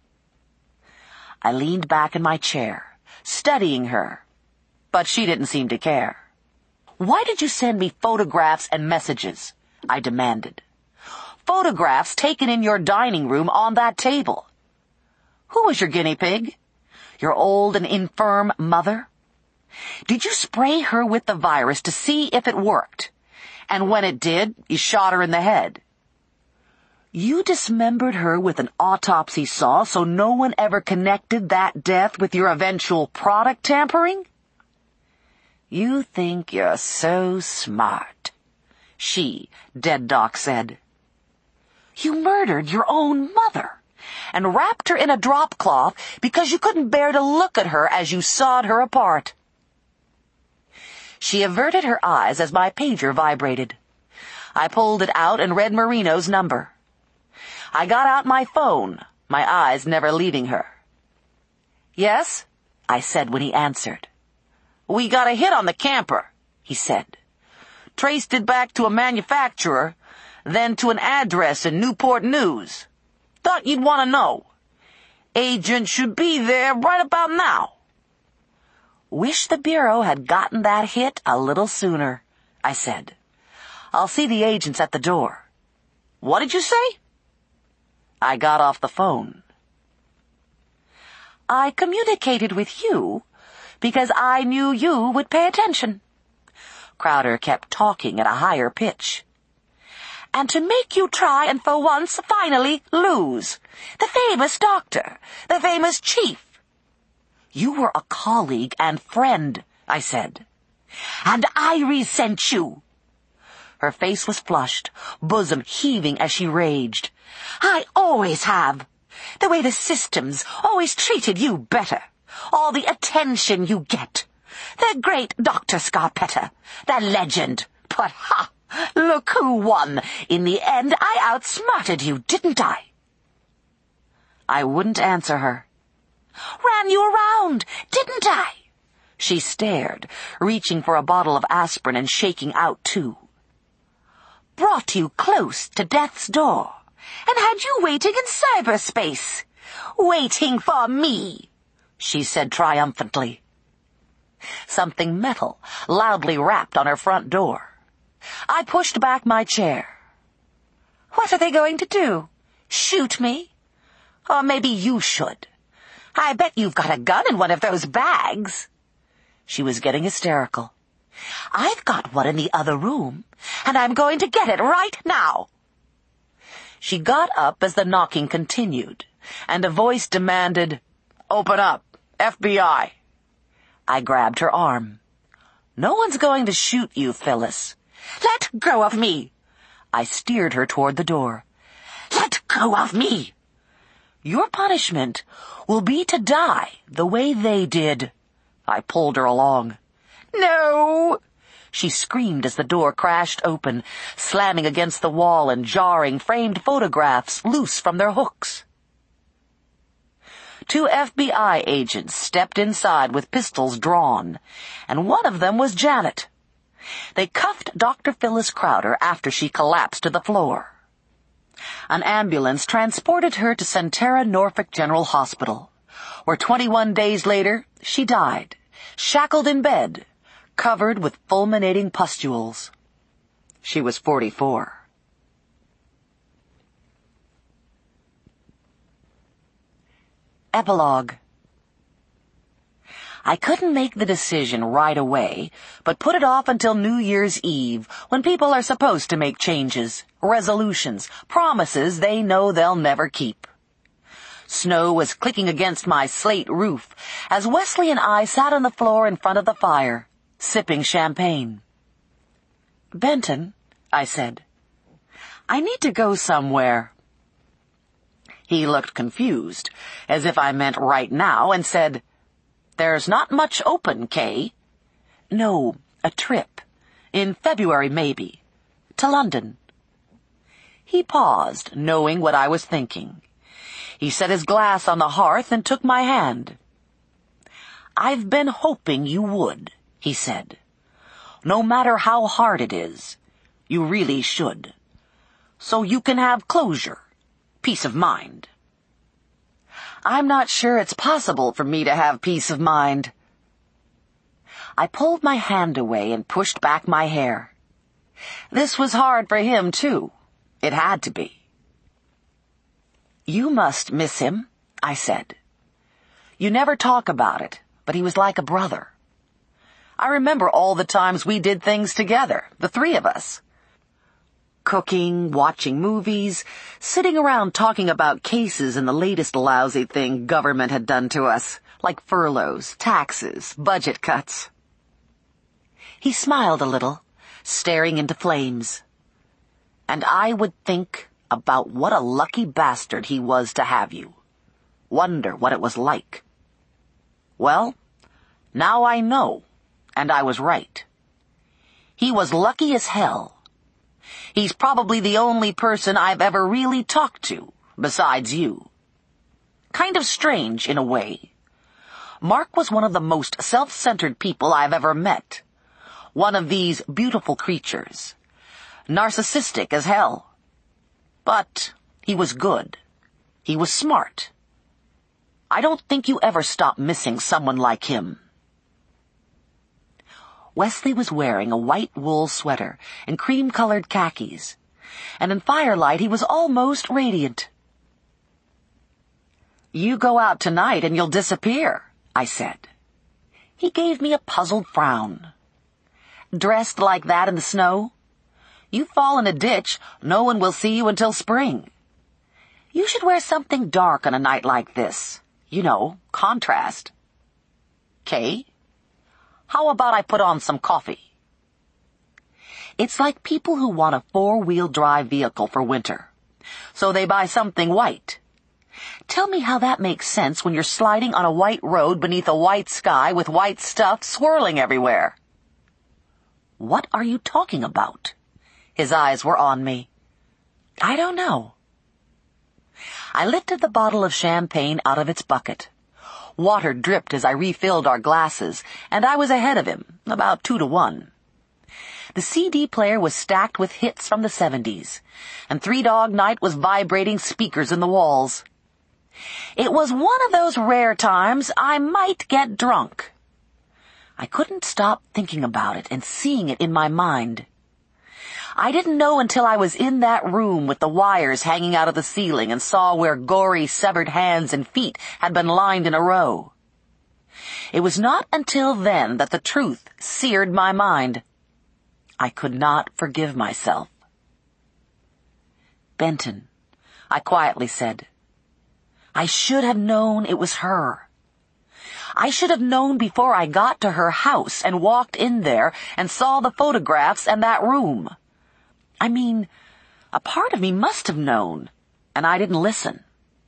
I leaned back in my chair, studying her, but she didn't seem to care. Why did you send me photographs and messages? I demanded. Photographs taken in your dining room on that table. Who was your guinea pig? Your old and infirm mother? Did you spray her with the virus to see if it worked? And when it did, you shot her in the head. You dismembered her with an autopsy saw so no one ever connected that death with your eventual product tampering? You think you're so smart, she, Dead Doc, said. You murdered your own mother and wrapped her in a drop cloth because you couldn't bear to look at her as you sawed her apart. She averted her eyes as my pager vibrated. I pulled it out and read Marino's number. I got out my phone, my eyes never leaving her. Yes, I said when he answered. We got a hit on the camper, he said. Traced it back to a manufacturer, then to an address in Newport News. Thought you'd want to know. Agent should be there right about now. Wish the Bureau had gotten that hit a little sooner, I said. I'll see the agents at the door. What did you say? I got off the phone. I communicated with you because I knew you would pay attention. Crowder kept talking at a higher pitch. And to make you try and for once finally lose. The famous doctor, the famous chief. You were a colleague and friend, I said. And I resent you. Her face was flushed, bosom heaving as she raged. I always have. The way the systems always treated you better. All the attention you get. The great Doctor Scarpetta, the legend. But ha! Look who won. In the end, I outsmarted you, didn't I? I wouldn't answer her. Ran you around, didn't I? She stared, reaching for a bottle of aspirin and shaking out too. Brought you close to death's door, and had you waiting in cyberspace. Waiting for me, she said triumphantly. Something metal loudly rapped on her front door. I pushed back my chair. What are they going to do? Shoot me? Or maybe you should. I bet you've got a gun in one of those bags. She was getting hysterical. I've got one in the other room, and I'm going to get it right now. She got up as the knocking continued, and a voice demanded, Open up, F B I. I grabbed her arm. No one's going to shoot you, Phyllis. Let go of me. I steered her toward the door. Let go of me. Your punishment will be to die the way they did. I pulled her along. No! She screamed as the door crashed open, slamming against the wall and jarring framed photographs loose from their hooks. Two F B I agents stepped inside with pistols drawn, and one of them was Janet. They cuffed Doctor Phyllis Crowder after she collapsed to the floor. An ambulance transported her to Centera Norfolk General Hospital, where twenty-one days later she died, shackled in bed, covered with fulminating pustules. She was forty-four. Epilogue. I couldn't make the decision right away, but put it off until New Year's Eve, when people are supposed to make changes, resolutions, promises they know they'll never keep. Snow was clicking against my slate roof as Wesley and I sat on the floor in front of the fire, sipping champagne. Benton, I said, I need to go somewhere. He looked confused, as if I meant right now, and said, There's not much open, Kay. No, a trip. In February, maybe. To London. He paused, knowing what I was thinking. He set his glass on the hearth and took my hand. I've been hoping you would, he said. No matter how hard it is, you really should. So you can have closure, peace of mind. I'm not sure it's possible for me to have peace of mind. I pulled my hand away and pushed back my hair. This was hard for him, too. It had to be. You must miss him, I said. You never talk about it, but he was like a brother. I remember all the times we did things together, the three of us. Cooking, watching movies, sitting around talking about cases and the latest lousy thing government had done to us, like furloughs, taxes, budget cuts. He smiled a little, staring into flames. And I would think about what a lucky bastard he was to have you. Wonder what it was like. Well, now I know, and I was right. He was lucky as hell. He's probably the only person I've ever really talked to, besides you. Kind of strange, in a way. Mark was one of the most self-centered people I've ever met. One of these beautiful creatures. Narcissistic as hell. But he was good. He was smart. I don't think you ever stop missing someone like him. Wesley was wearing a white wool sweater and cream-colored khakis, and in firelight he was almost radiant. You go out tonight and you'll disappear, I said. He gave me a puzzled frown. Dressed like that in the snow? You fall in a ditch, no one will see you until spring. You should wear something dark on a night like this. You know, contrast. Kay? How about I put on some coffee? It's like people who want a four-wheel drive vehicle for winter, so they buy something white. Tell me how that makes sense when you're sliding on a white road beneath a white sky with white stuff swirling everywhere. What are you talking about? His eyes were on me. I don't know. I lifted the bottle of champagne out of its bucket. Water dripped as I refilled our glasses, and I was ahead of him, about two to one. The C D player was stacked with hits from the seventies, and Three Dog Night was vibrating speakers in the walls. It was one of those rare times I might get drunk. I couldn't stop thinking about it and seeing it in my mind. I didn't know until I was in that room with the wires hanging out of the ceiling and saw where gory severed hands and feet had been lined in a row. It was not until then that the truth seared my mind. I could not forgive myself. "Benton," I quietly said, "I should have known it was her. I should have known before I got to her house and walked in there and saw the photographs and that room. I mean, a part of me must have known, and I didn't listen."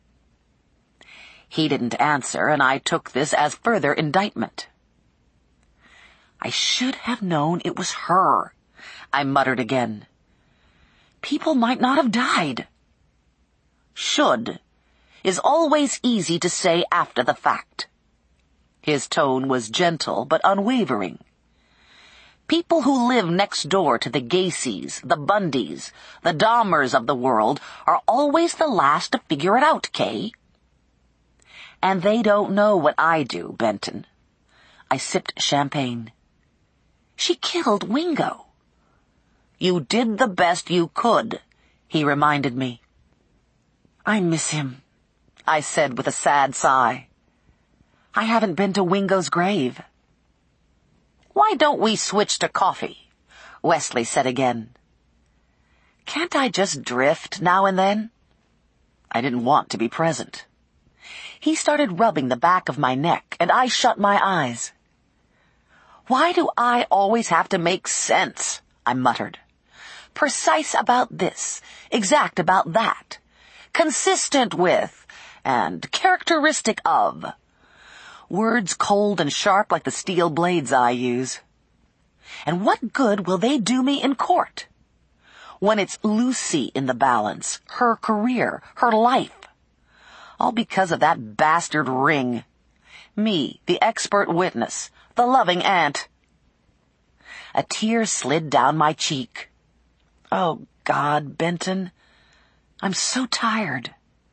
He didn't answer, and I took this as further indictment. "I should have known it was her," I muttered again. "People might not have died." "Should" is always easy to say after the fact. His tone was gentle but unwavering. People who live next door to the Gacy's, the Bundys, the Dahmers of the world are always the last to figure it out, Kay. And they don't know what I do, Benton. I sipped champagne. "She killed Wingo." "You did the best you could," he reminded me. "I miss him," I said with a sad sigh. "I haven't been to Wingo's grave." "Why don't we switch to coffee?" Wesley said again. "Can't I just drift now and then?" I didn't want to be present. He started rubbing the back of my neck, and I shut my eyes. "Why do I always have to make sense?" I muttered. "Precise about this, exact about that, consistent with, and characteristic of. Words cold and sharp like the steel blades I use. And what good will they do me in court? When it's Lucy in the balance, her career, her life. All because of that bastard ring. Me, the expert witness, the loving aunt." A tear slid down my cheek. "Oh, God, Benton, I'm so tired."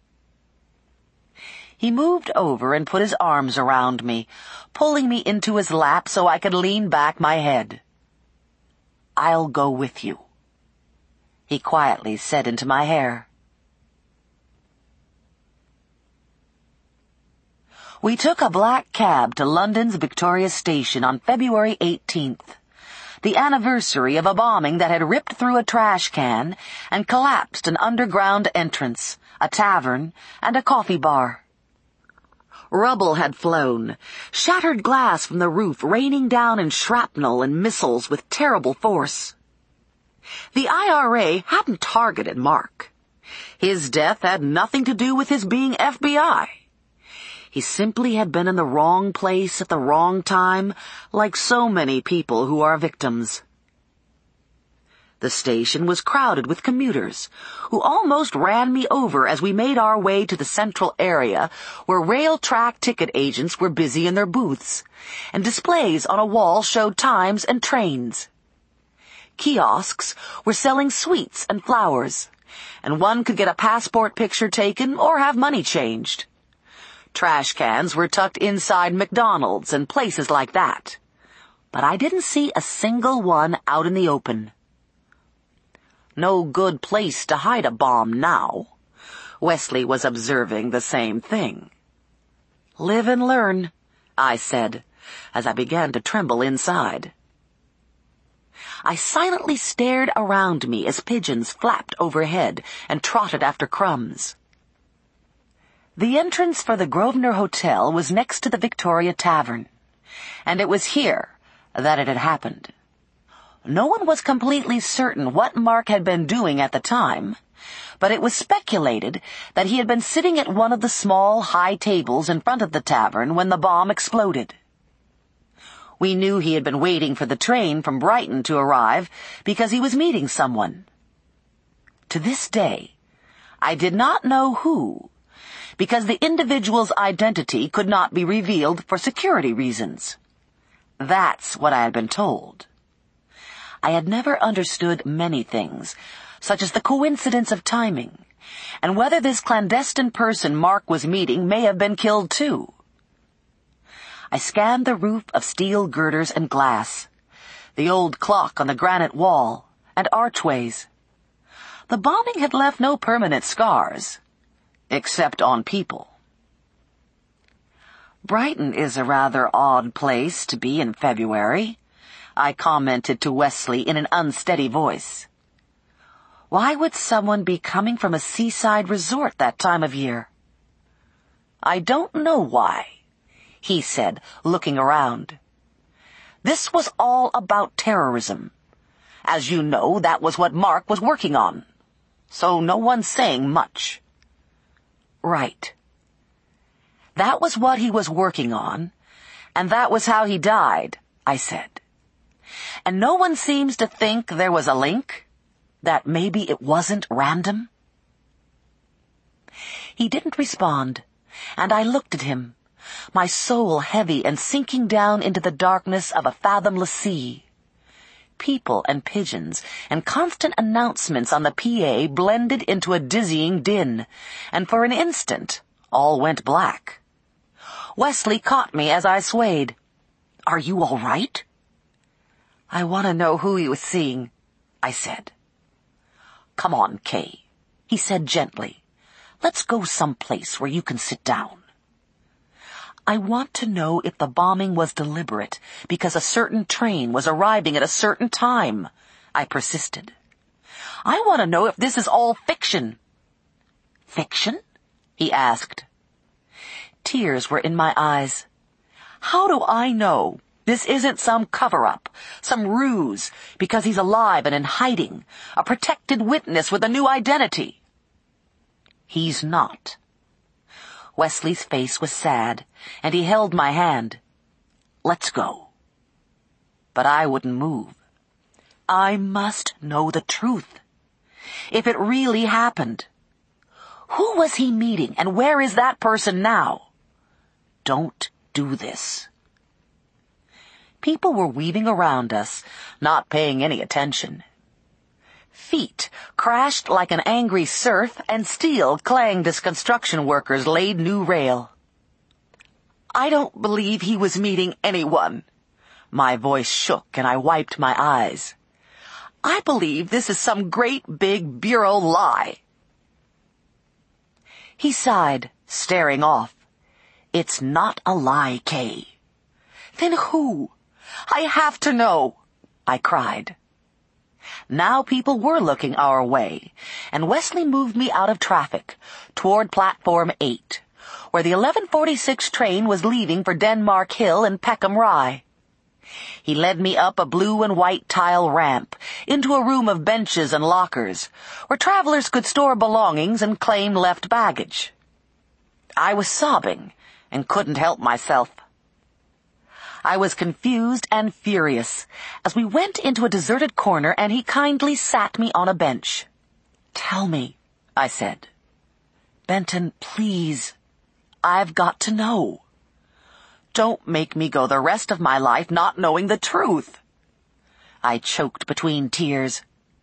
He moved over and put his arms around me, pulling me into his lap so I could lean back my head. "I'll go with you," he quietly said into my hair. We took a black cab to London's Victoria Station on February eighteenth, the anniversary of a bombing that had ripped through a trash can and collapsed an underground entrance, a tavern, and a coffee bar. Rubble had flown, shattered glass from the roof raining down in shrapnel and missiles with terrible force. The I R A hadn't targeted Mark. His death had nothing to do with his being F B I. He simply had been in the wrong place at the wrong time, like so many people who are victims. The station was crowded with commuters, who almost ran me over as we made our way to the central area where rail track ticket agents were busy in their booths, and displays on a wall showed times and trains. Kiosks were selling sweets and flowers, and one could get a passport picture taken or have money changed. Trash cans were tucked inside McDonald's and places like that, but I didn't see a single one out in the open. No good place to hide a bomb now. Wesley was observing the same thing. "Live and learn," I said, as I began to tremble inside. I silently stared around me as pigeons flapped overhead and trotted after crumbs. The entrance for the Grosvenor Hotel was next to the Victoria Tavern, and it was here that it had happened. No one was completely certain what Mark had been doing at the time, but it was speculated that he had been sitting at one of the small, high tables in front of the tavern when the bomb exploded. We knew he had been waiting for the train from Brighton to arrive because he was meeting someone. To this day, I did not know who, because the individual's identity could not be revealed for security reasons. That's what I had been told. I had never understood many things, such as the coincidence of timing, and whether this clandestine person Mark was meeting may have been killed too. I scanned the roof of steel girders and glass, the old clock on the granite wall, and archways. The bombing had left no permanent scars, except on people. Brighton is a rather odd place to be in February, I commented to Wesley in an unsteady voice. Why would someone be coming from a seaside resort that time of year? I don't know why, he said, looking around. This was all about terrorism. As you know, that was what Mark was working on. So no one's saying much. Right. That was what he was working on, and that was how he died, I said. And no one seems to think there was a link, that maybe it wasn't random. He didn't respond, and I looked at him, my soul heavy and sinking down into the darkness of a fathomless sea. People and pigeons and constant announcements on the P A blended into a dizzying din, and for an instant all went black. Wesley caught me as I swayed. Are you all right? I want to know who he was seeing, I said. Come on, Kay, he said gently. Let's go someplace where you can sit down. I want to know if the bombing was deliberate because a certain train was arriving at a certain time, I persisted. I want to know if this is all fiction. Fiction? He asked. Tears were in my eyes. How do I know this isn't some cover-up, some ruse, because he's alive and in hiding, a protected witness with a new identity? He's not. Wesley's face was sad, and he held my hand. Let's go. But I wouldn't move. I must know the truth. If it really happened. Who was he meeting, and where is that person now? Don't do this. People were weaving around us, not paying any attention. Feet crashed like an angry surf, and steel clanged as construction workers laid new rail. I don't believe he was meeting anyone. My voice shook, and I wiped my eyes. I believe this is some great big bureau lie. He sighed, staring off. It's not a lie, Kay. Then who? I have to know, I cried. Now people were looking our way, and Wesley moved me out of traffic, toward platform eight, where the eleven forty-six train was leaving for Denmark Hill and Peckham Rye. He led me up a blue and white tile ramp, into a room of benches and lockers, where travelers could store belongings and claim left baggage. I was sobbing, and couldn't help myself. I was confused and furious as we went into a deserted corner and he kindly sat me on a bench. Tell me, I said. Benton, please. I've got to know. Don't make me go the rest of my life not knowing the truth. I choked between tears.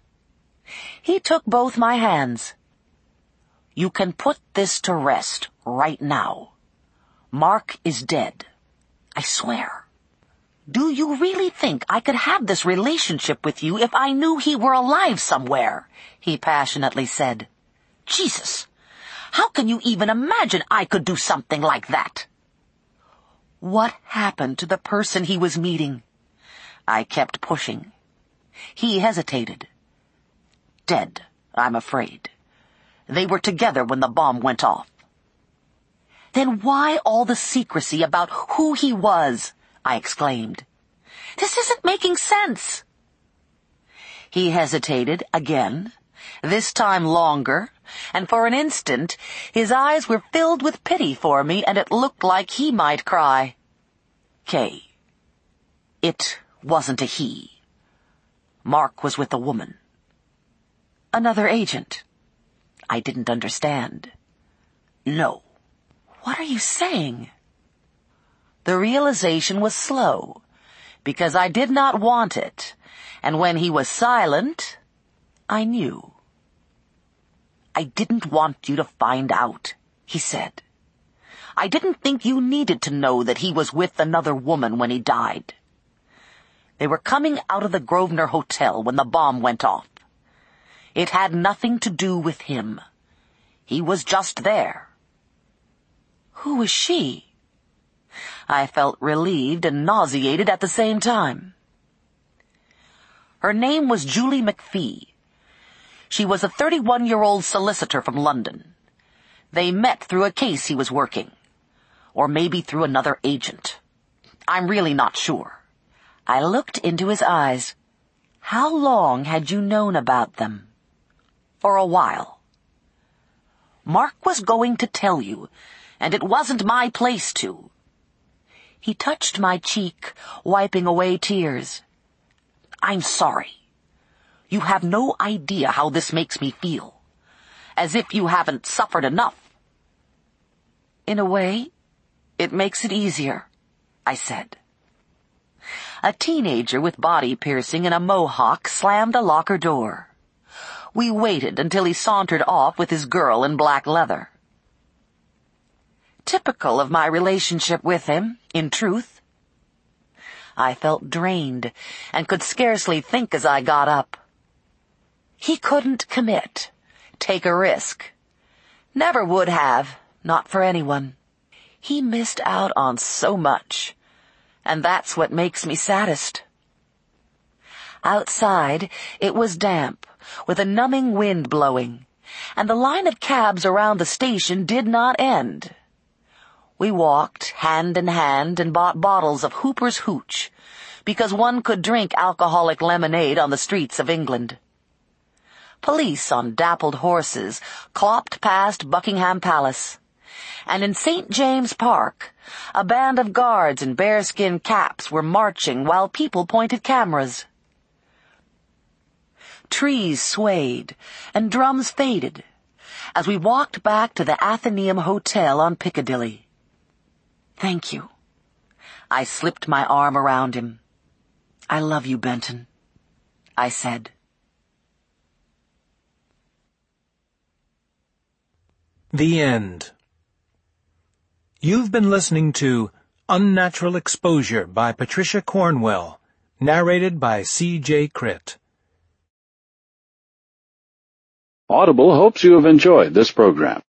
He took both my hands. You can put this to rest right now. Mark is dead. I swear. Do you really think I could have this relationship with you if I knew he were alive somewhere? He passionately said. Jesus, how can you even imagine I could do something like that? What happened to the person he was meeting? I kept pushing. He hesitated. Dead, I'm afraid. They were together when the bomb went off. Then why all the secrecy about who he was? I exclaimed. This isn't making sense. He hesitated again, this time longer, and for an instant his eyes were filled with pity for me, and it looked like he might cry. Kay, it wasn't a he. Mark was with a woman. Another agent. I didn't understand. No, What are you saying? The realization was slow, because I did not want it, and when he was silent, I knew. I didn't want you to find out, he said. I didn't think you needed to know that he was with another woman when he died. They were coming out of the Grosvenor Hotel when the bomb went off. It had nothing to do with him. He was just there. Who was she? I felt relieved and nauseated at the same time. Her name was Julie McPhee. She was a thirty-one-year-old solicitor from London. They met through a case he was working. Or maybe through another agent. I'm really not sure. I looked into his eyes. How long had you known about them? For a while. Mark was going to tell you, and it wasn't my place to. He touched my cheek, wiping away tears. I'm sorry. You have no idea how this makes me feel. As if you haven't suffered enough. In a way, it makes it easier, I said. A teenager with body piercing and a mohawk slammed a locker door. We waited until he sauntered off with his girl in black leather. Typical of my relationship with him, in truth. I felt drained and could scarcely think as I got up. He couldn't commit, take a risk. Never would have, not for anyone. He missed out on so much, and that's what makes me saddest. Outside, it was damp, with a numbing wind blowing, and the line of cabs around the station did not end. We walked hand in hand and bought bottles of Hooper's Hooch, because one could drink alcoholic lemonade on the streets of England. Police on dappled horses clopped past Buckingham Palace, and in Saint James Park, a band of guards in bearskin caps were marching while people pointed cameras. Trees swayed, and drums faded, as we walked back to the Athenaeum Hotel on Piccadilly. Thank you. I slipped my arm around him. I love you, Benton, I said. The End. You've been listening to Unnatural Exposure by Patricia Cornwell, narrated by C J Critt. Audible hopes you have enjoyed this program.